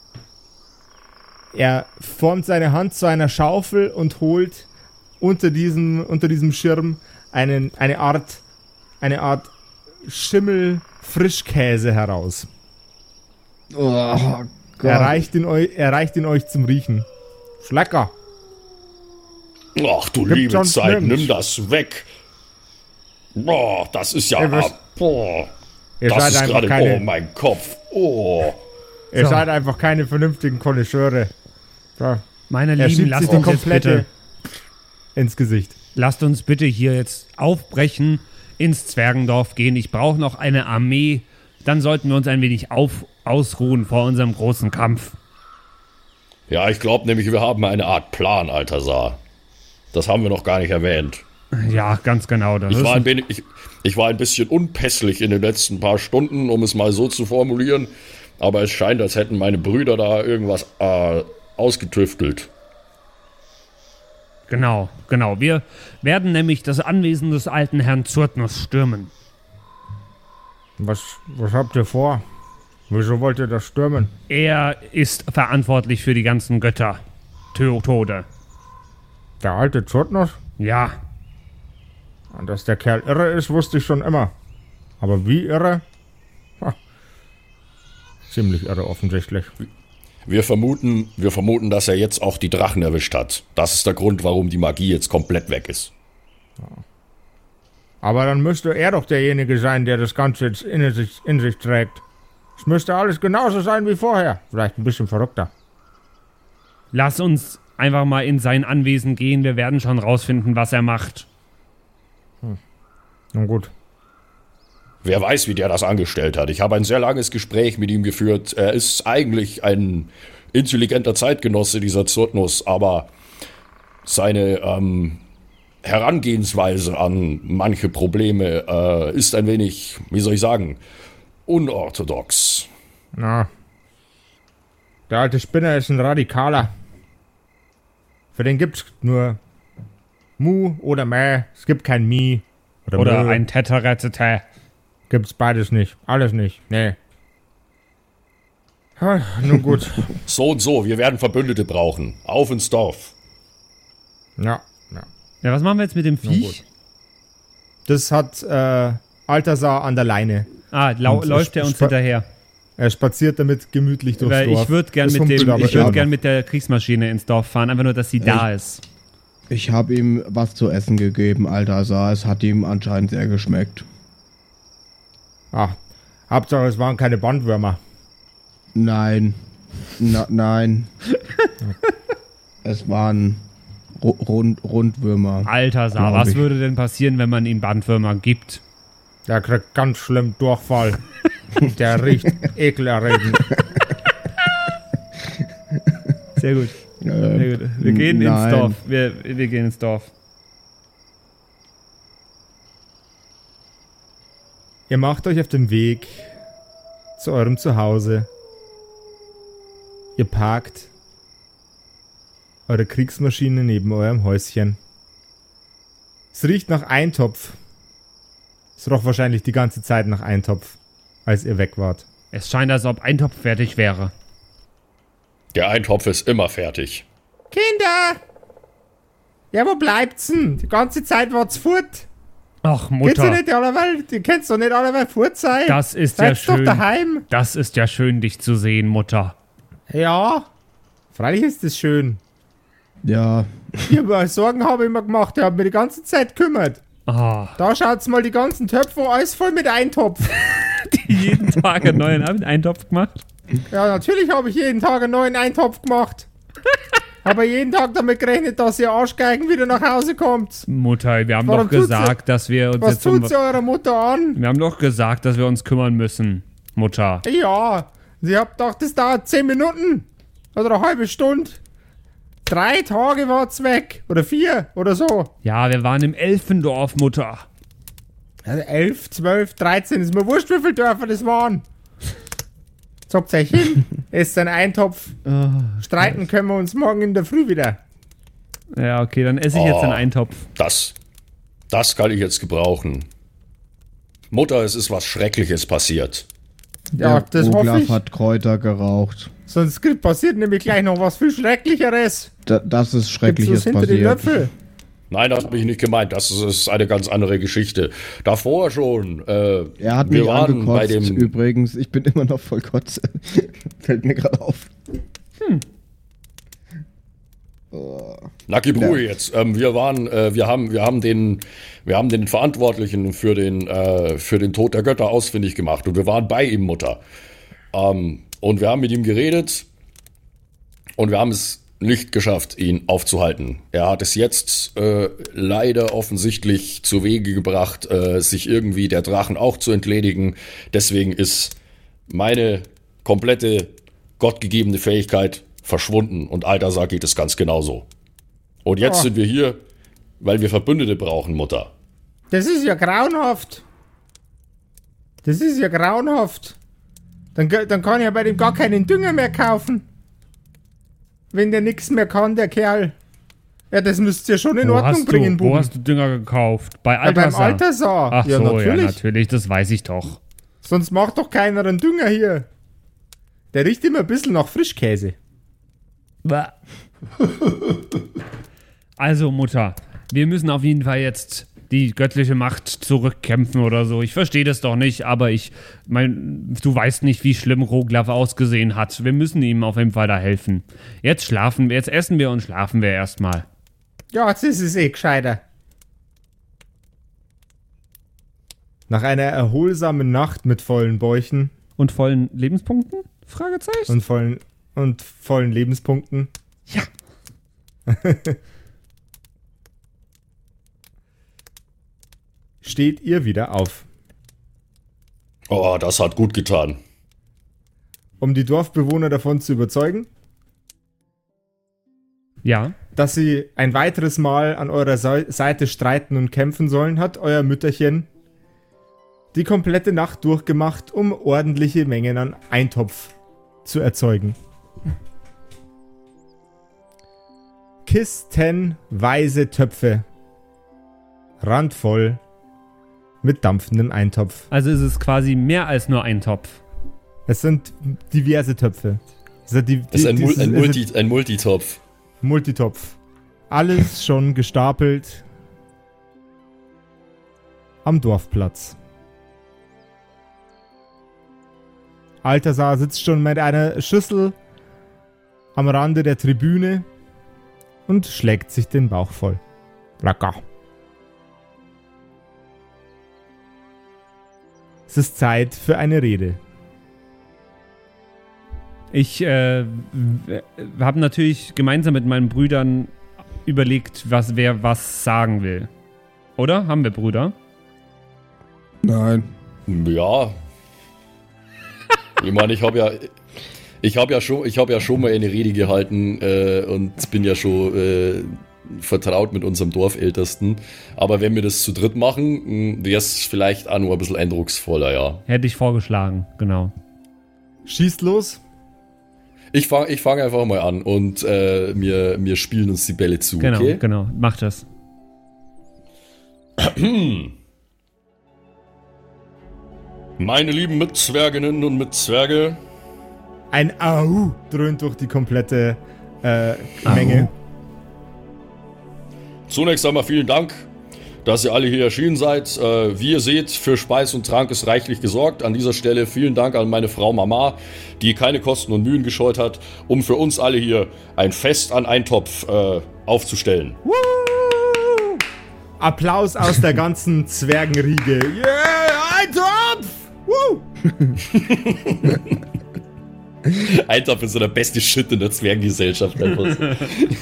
Er formt seine Hand zu einer Schaufel und holt unter diesem, unter diesem Schirm einen, eine Art, eine Art Schimmel-Frischkäse heraus. Oh Gott. Er reicht, ihn eu, er reicht ihn euch zum Riechen. Ist lecker. Ach du Gibt liebe sonst Zeit, nirgends. nimm das weg. Boah, das ist ja... Ihr wisst- ab. Boah, Ihr das seid ist einfach gerade... keine, Oh, mein Kopf. Oh. ihr So. seid einfach keine vernünftigen Konnoisseure. So. Meine Er Lieben, schiebt sich lasst die uns jetzt komplette bitte, ins Gesicht. lasst uns bitte hier jetzt aufbrechen, ins Zwergendorf gehen. Ich brauche noch eine Armee. Dann sollten wir uns ein wenig auf, ausruhen vor unserem großen Kampf. Ja, ich glaube nämlich, wir haben eine Art Plan, Altasar. Das haben wir noch gar nicht erwähnt. Ja, ganz genau. Das Ich ist war, ein wenig, ich, ich war ein bisschen unpässlich in den letzten paar Stunden, um es mal so zu formulieren. Aber es scheint, als hätten meine Brüder da irgendwas äh, ausgetüftelt. Genau, genau. Wir werden nämlich das Anwesen des alten Herrn Zurtnus stürmen. Was, was habt ihr vor? Wieso wollt ihr das stürmen? Er ist verantwortlich für die ganzen Götter. Tö- Tode. Der alte Zurtnus? Ja, Und dass der Kerl irre ist, wusste ich schon immer. Aber wie irre? Ha. Ziemlich irre offensichtlich. Wir vermuten, wir vermuten, dass er jetzt auch die Drachen erwischt hat. Das ist der Grund, warum die Magie jetzt komplett weg ist. Aber dann müsste er doch derjenige sein, der das Ganze jetzt in sich, in sich trägt. Es müsste alles genauso sein wie vorher. Vielleicht ein bisschen verrückter. Lass uns einfach mal in sein Anwesen gehen. Wir werden schon rausfinden, was er macht. Hm. Na gut. Wer weiß, wie der das angestellt hat. Ich habe ein sehr langes Gespräch mit ihm geführt. Er ist eigentlich ein intelligenter Zeitgenosse, dieser Zurtnus, aber seine ähm, Herangehensweise an manche Probleme äh, ist ein wenig, wie soll ich sagen, unorthodox. Na, der alte Spinner ist ein Radikaler. Für den gibt's nur Mu oder Mäh. Es gibt kein Mi. Oder, Oder Mö. ein Teteretete. Gibt's beides nicht. Alles nicht. Nee. Ha, nun gut. So und so, wir werden Verbündete brauchen. Auf ins Dorf. Ja, ja. Ja, was machen wir jetzt mit dem Na Viech? Das hat äh, Altasar an der Leine. Ah, lau- Und läuft er uns spa- hinterher. Er spaziert damit gemütlich durchs Weil Dorf. ich würde gern Das mit dem, humpelt aber ich würd immer gern noch. mit der Kriegsmaschine ins Dorf fahren, einfach nur, dass sie da ist. Ich habe ihm was zu essen gegeben, Altasar. Es hat ihm anscheinend sehr geschmeckt. Ah, Hauptsache es waren keine Bandwürmer. Nein. Na, nein. Es waren Ru- Rund Rundwürmer. Altasar, Glaub was ich. würde denn passieren, wenn man ihm Bandwürmer gibt? Der kriegt ganz schlimm Durchfall. Der riecht ekelerregend. Sehr gut. Äh, Sehr gut. Wir gehen ins nein. Dorf. Wir, wir gehen ins Dorf. Ihr macht euch auf den Weg zu eurem Zuhause. Ihr parkt eure Kriegsmaschine neben eurem Häuschen. Es riecht nach Eintopf. Es roch wahrscheinlich die ganze Zeit nach Eintopf, als ihr weg wart. Es scheint, als ob ein Topf fertig wäre. Der Eintopf ist immer fertig. Kinder! Ja, wo bleibt's denn? Die ganze Zeit wart's fort. Ach, Geht's ja Mutter, nicht allerweil? Die kennst doch nicht allerweil fort sein. das ist ja Seid's doch schön. daheim. Das ist ja schön, dich zu sehen, Mutter. Ja, freilich ist es schön. Ja, Ich habe Sorgen habe ich mir gemacht, der hat mir die ganze Zeit gekümmert. Ah, Da schaut's mal die ganzen Töpfe, alles voll mit Eintopf. jeden Tag einen neuen Eintopf gemacht. Ja, natürlich habe ich jeden Tag einen neuen Eintopf gemacht. Aber jeden Tag damit gerechnet, dass ihr Arschgeigen wieder nach Hause kommt. Mutter, wir haben Warum doch tut's gesagt, dass wir uns Was jetzt um, tut sie eurer Mutter an? wir haben doch gesagt, dass wir uns kümmern müssen, Mutter. Ja, sie habt gedacht, das dauert zehn Minuten. Oder eine halbe Stunde. Drei Tage war's weg. Oder vier oder so. Ja, wir waren im Elfendorf, Mutter. Also elf, zwölf, dreizehn, ist mir wurscht, wie viele Dörfer das waren. Zockt euch hin, esst ein Eintopf. Streiten können wir uns morgen in der Früh wieder. Ja, okay, dann esse ich jetzt Oh. einen Eintopf. Das, das kann ich jetzt gebrauchen. Mutter, es ist was Schreckliches passiert. Ja, der das hoffe Olaf ich. hat Kräuter geraucht. Sonst passiert nämlich gleich noch was viel Schrecklicheres. Da, das ist Gibt's Schreckliches was hinter die passiert. Löffel? Nein, das habe ich nicht gemeint. Das ist, ist eine ganz andere Geschichte. Davor schon. Äh, Er hat wir mich waren bei angekotzt, dem. übrigens. Ich bin immer noch voll Kotze. Fällt mir gerade auf. Na, gib Ruhe jetzt. Ähm, wir waren, äh, wir haben, wir haben den, wir haben den Verantwortlichen für den, äh, für den Tod der Götter ausfindig gemacht und wir waren bei ihm, Mutter. Ähm, und wir haben mit ihm geredet und wir haben es nicht geschafft, ihn aufzuhalten. Er hat es jetzt äh, leider offensichtlich zu Wege gebracht, äh, sich irgendwie der Drachen auch zu entledigen. Deswegen ist meine komplette gottgegebene Fähigkeit verschwunden und Altasar geht es ganz genauso. Und jetzt Oh. sind wir hier, weil wir Verbündete brauchen, Mutter. Das ist ja grauenhaft. Das ist ja grauenhaft. Dann, ge- dann kann ich ja bei dem gar keinen Dünger mehr kaufen. Wenn der nichts mehr kann, der Kerl. Ja, das müsst ihr schon in Wo Ordnung hast, bringen, du, wo Buben. hast du Dünger gekauft? Bei Ja, beim Altasar. Altasar. Ach ja, so, natürlich. ja, natürlich, das weiß ich doch. Sonst macht doch keiner einen Dünger hier. Der riecht immer ein bisschen nach Frischkäse. Also, Mutter, wir müssen auf jeden Fall jetzt die göttliche Macht zurückkämpfen oder so. Ich verstehe das doch nicht, aber ich mein, du weißt nicht, wie schlimm Roglaf ausgesehen hat. Wir müssen ihm auf jeden Fall da helfen. Jetzt schlafen wir, jetzt essen wir und schlafen wir erstmal. Ja, jetzt ist es eh gescheiter. Nach einer erholsamen Nacht mit vollen Bäuchen Und vollen Lebenspunkten? Fragezeichen. Und vollen, und vollen Lebenspunkten. Ja. Steht ihr wieder auf. Oh, das hat gut getan. Um die Dorfbewohner davon zu überzeugen, Ja. dass sie ein weiteres Mal an eurer Sei- Seite streiten und kämpfen sollen, hat euer Mütterchen die komplette Nacht durchgemacht, um ordentliche Mengen an Eintopf zu erzeugen. Kistenweise Töpfe. Randvoll mit dampfendem Eintopf. Also ist es quasi mehr als nur ein Topf. Es sind diverse Töpfe. Also die, die, Das ist ein, Mul- dieses- ein, also Multi- ein Multitopf. Multitopf. Alles schon gestapelt am Dorfplatz. Altasar sitzt schon mit einer Schüssel am Rande der Tribüne und schlägt sich den Bauch voll. Lecker. Es ist Zeit für eine Rede. Ich äh, habe natürlich gemeinsam mit meinen Brüdern überlegt, was wer was sagen will. Oder? Haben wir Brüder? Nein. Ja. Ich meine, ich habe ja, ich habe ja schon, ich habe ja schon mal eine Rede gehalten äh, und bin ja schon äh, vertraut mit unserem Dorfältesten. Aber wenn wir das zu dritt machen, wäre es vielleicht auch nur ein bisschen eindrucksvoller, ja. Hätte ich vorgeschlagen, genau. Schießt los. Ich fange ich fang einfach mal an und äh, wir, wir spielen uns die Bälle zu, Genau, okay? genau. Mach das. Meine lieben Mitzwerginnen und Mitzwerge, Ein Au dröhnt durch die komplette äh, Menge. zunächst einmal vielen Dank, dass ihr alle hier erschienen seid. Äh, wie ihr seht, für Speis und Trank ist reichlich gesorgt. An dieser Stelle vielen Dank an meine Frau Mama, die keine Kosten und Mühen gescheut hat, um für uns alle hier ein Fest an Eintopf äh, aufzustellen. Applaus aus der ganzen Zwergenriege. Yeah, ein Topf! Woo! Eintopf ist so der beste Shit in der Zwergengesellschaft. Einfach.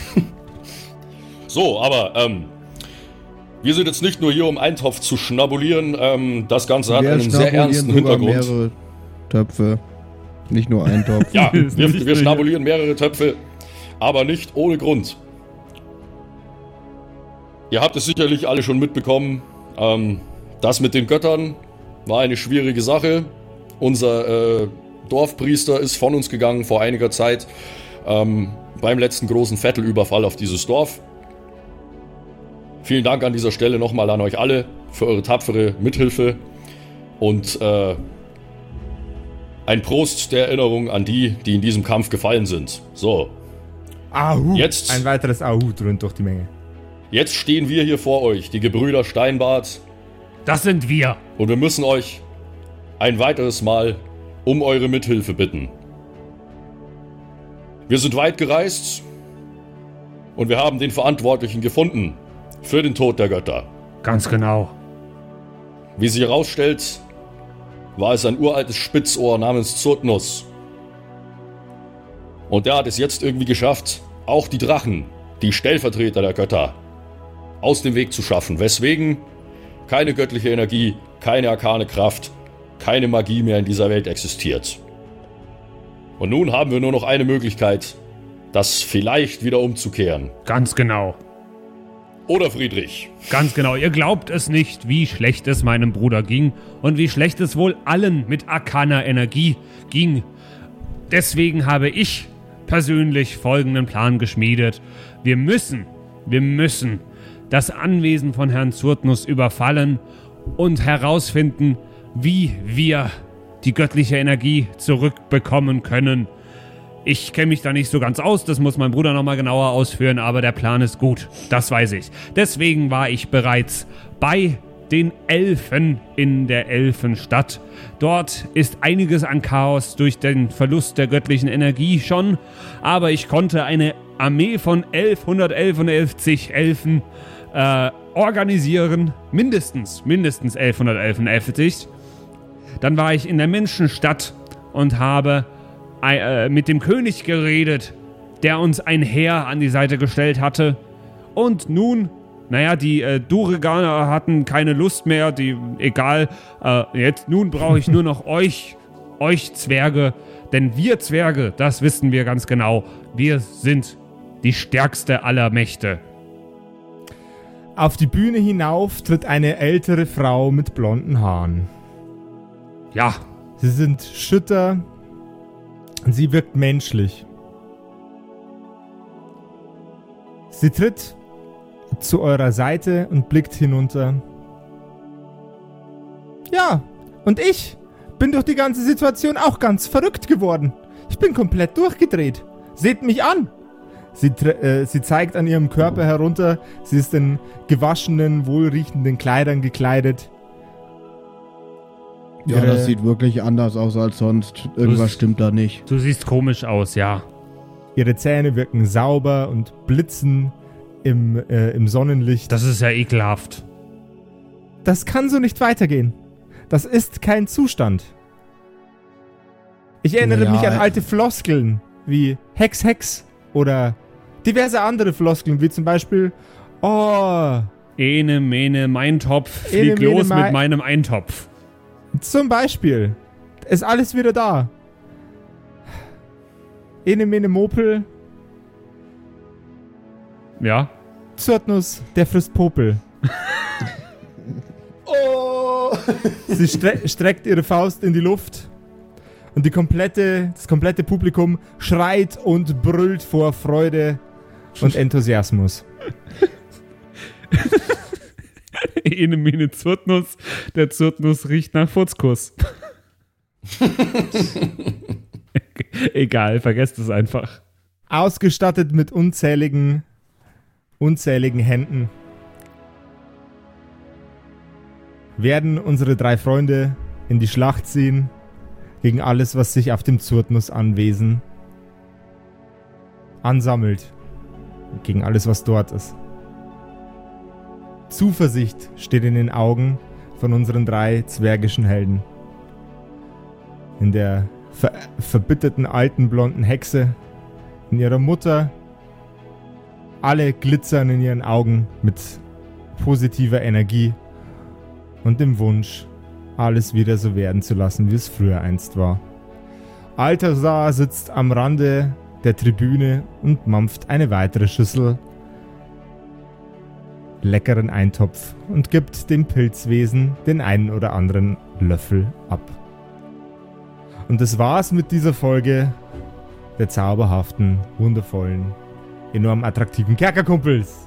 So, aber ähm, wir sind jetzt nicht nur hier, um Eintopf zu schnabulieren. Ähm, das Ganze hat Wir einen sehr schnabulieren ernsten sogar Hintergrund. mehrere Töpfe. Nicht nur ein Topf. Ja, Ist wir, nicht wir so schnabulieren mehrere Töpfe, aber nicht ohne Grund. Ihr habt es sicherlich alle schon mitbekommen. Ähm, das mit den Göttern war eine schwierige Sache. Unser äh, Dorfpriester ist von uns gegangen vor einiger Zeit ähm, beim letzten großen Vettelüberfall auf dieses Dorf. Vielen Dank an dieser Stelle nochmal an euch alle für eure tapfere Mithilfe und äh, ein Prost der Erinnerung an die, die in diesem Kampf gefallen sind. So, Ahu. Jetzt- Ein weiteres Ahu dröhnt durch die Menge. jetzt stehen wir hier vor euch, die Gebrüder Steinbart, Das sind wir. und wir müssen euch ein weiteres Mal um eure Mithilfe bitten. Wir sind weit gereist und wir haben den Verantwortlichen gefunden für den Tod der Götter. Ganz genau. Wie sich herausstellt, war es ein uraltes Spitzohr namens Zurtnus. Und der hat es jetzt irgendwie geschafft, auch die Drachen, die Stellvertreter der Götter, aus dem Weg zu schaffen. Weswegen keine göttliche Energie, keine arkane Kraft, keine Magie mehr in dieser Welt existiert. Und nun haben wir nur noch eine Möglichkeit, das vielleicht wieder umzukehren. Ganz genau. Oder Friedrich? Ganz genau. Ihr glaubt es nicht, wie schlecht es meinem Bruder ging und wie schlecht es wohl allen mit arkaner Energie ging. Deswegen habe ich persönlich folgenden Plan geschmiedet. Wir müssen, wir müssen das Anwesen von Herrn Zurtnus überfallen und herausfinden, wie wir die göttliche Energie zurückbekommen können. Ich kenne mich da nicht so ganz aus, das muss mein Bruder nochmal genauer ausführen, aber der Plan ist gut, das weiß ich. Deswegen war ich bereits bei den Elfen in der Elfenstadt. Dort ist einiges an Chaos durch den Verlust der göttlichen Energie schon, aber ich konnte eine Armee von elfhundertelfundelfzig Elfen äh, organisieren. Mindestens, mindestens elfhundertelfundelfzig. Dann war ich in der Menschenstadt und habe äh, mit dem König geredet, der uns ein Heer an die Seite gestellt hatte. Und nun, naja, die äh, Duerganer hatten keine Lust mehr, die, egal, äh, jetzt, nun brauche ich nur noch euch, euch Zwerge, denn wir Zwerge, das wissen wir ganz genau, wir sind die stärkste aller Mächte. Auf die Bühne hinauf tritt eine ältere Frau mit blonden Haaren. Ja. Sie sind schütter und sie wirkt menschlich. Sie tritt zu eurer Seite und blickt hinunter. Ja, und ich bin durch die ganze Situation auch ganz verrückt geworden. Ich bin komplett durchgedreht. Seht mich an! Sie, äh, sie zeigt an ihrem Körper herunter. Sie ist in gewaschenen, wohlriechenden Kleidern gekleidet. Ja, Ihre, das sieht wirklich anders aus als sonst. Irgendwas stimmt da nicht. Du siehst komisch aus, ja. Ihre Zähne wirken sauber und blitzen im, äh, im Sonnenlicht. Das ist ja ekelhaft. Das kann so nicht weitergehen. Das ist kein Zustand. Ich erinnere Ja, mich an alte Floskeln wie Hex, Hex oder diverse andere Floskeln, wie zum Beispiel Oh. Ene, mene, mein Topf, Ene, flieg mene, los mein- mit meinem Eintopf. Zum Beispiel. Ist alles wieder da. Ene, mene, Mopel. Ja. Zürtnuss, der frisst Popel. Oh! Sie stre- streckt ihre Faust in die Luft und die komplette, das komplette Publikum schreit und brüllt vor Freude und Enthusiasmus. Ene, mene, Zurtnuss. Der Zurtnuss riecht nach Furzkuss. Egal, vergesst es einfach. Ausgestattet mit unzähligen, unzähligen Händen werden unsere drei Freunde in die Schlacht ziehen gegen alles, was sich auf dem Zurtnuss-Anwesen ansammelt. Gegen alles, was dort ist. Zuversicht steht in den Augen von unseren drei zwergischen Helden. In der ver- verbitterten alten blonden Hexe, in ihrer Mutter, alle glitzern in ihren Augen mit positiver Energie und dem Wunsch, alles wieder so werden zu lassen, wie es früher einst war. Altasar sitzt am Rande der Tribüne und mampft eine weitere Schüssel leckeren Eintopf und gibt dem Pilzwesen den einen oder anderen Löffel ab. Und das war's mit dieser Folge der zauberhaften, wundervollen, enorm attraktiven Kerkerkumpels.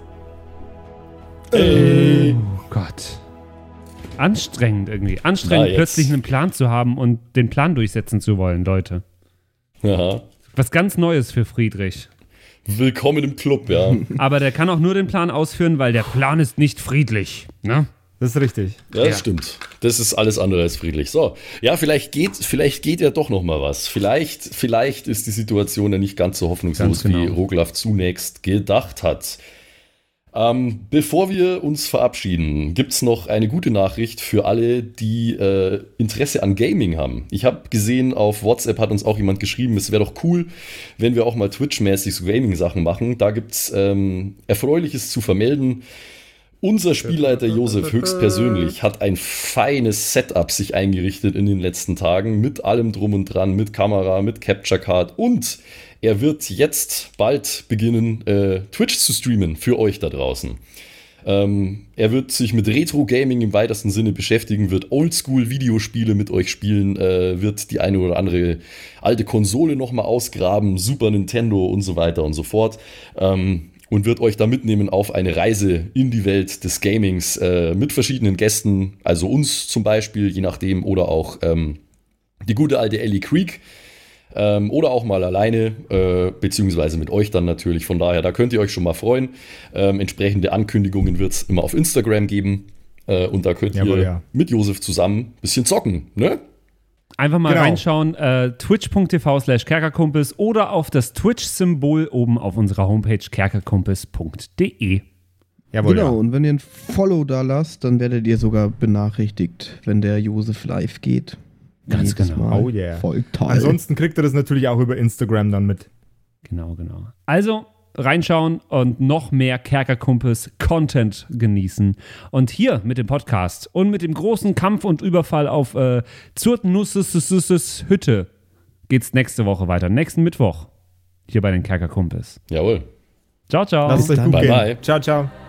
Ey. Oh Gott. Anstrengend irgendwie. Anstrengend, Na, jetzt. plötzlich einen Plan zu haben und den Plan durchsetzen zu wollen, Leute. Ja. Was ganz Neues für Friedrich. Willkommen im Club, ja. Aber der kann auch nur den Plan ausführen, weil der Plan ist nicht friedlich. Ne? Das ist richtig. Ja, das Ja. stimmt. Das ist alles andere als friedlich. So, ja, vielleicht geht, vielleicht geht ja doch noch mal was. Vielleicht, vielleicht ist die Situation ja nicht ganz so hoffnungslos, Ganz genau. wie Roglaf zunächst gedacht hat. Ähm, bevor wir uns verabschieden, gibt es noch eine gute Nachricht für alle, die äh, Interesse an Gaming haben. Ich habe gesehen, auf WhatsApp hat uns auch jemand geschrieben, es wäre doch cool, wenn wir auch mal Twitch-mäßig so Gaming-Sachen machen. Da gibt es ähm, Erfreuliches zu vermelden. Unser Spielleiter Josef höchstpersönlich hat ein feines Setup sich eingerichtet in den letzten Tagen mit allem drum und dran, mit Kamera, mit Capture Card, und er wird jetzt bald beginnen, äh, Twitch zu streamen für euch da draußen. Ähm, er wird sich mit Retro-Gaming im weitesten Sinne beschäftigen, wird Oldschool-Videospiele mit euch spielen, äh, wird die eine oder andere alte Konsole nochmal ausgraben, Super Nintendo und so weiter und so fort. Ähm, und wird euch da mitnehmen auf eine Reise in die Welt des Gamings äh, mit verschiedenen Gästen, also uns zum Beispiel, je nachdem, oder auch ähm, die gute alte Ellie Creek. Ähm, oder auch mal alleine, äh, beziehungsweise mit euch dann natürlich. Von daher, da könnt ihr euch schon mal freuen. Ähm, entsprechende Ankündigungen wird es immer auf Instagram geben. Äh, und da könnt Jawohl, ihr ja. mit Josef zusammen ein bisschen zocken, ne? Einfach mal Genau. reinschauen, äh, twitch.tv slash kerkerkumpels oder auf das Twitch-Symbol oben auf unserer Homepage kerkerkumpels punkt de. Jawohl, Genau, ja. und wenn ihr ein Follow da lasst, dann werdet ihr sogar benachrichtigt, wenn der Josef live geht. Ganz Jedes genau. Mal. Oh yeah. Voll toll. Ansonsten kriegt ihr das natürlich auch über Instagram dann mit. Genau, genau. Also reinschauen und noch mehr Kerkerkumpels-Content genießen. Und hier mit dem Podcast und mit dem großen Kampf und Überfall auf äh, Zurtnusses Hütte geht's nächste Woche weiter. Nächsten Mittwoch hier bei den Kerkerkumpels. Jawohl. Ciao, ciao. Lasst es euch gut Bye, gehen. bye. Ciao, ciao.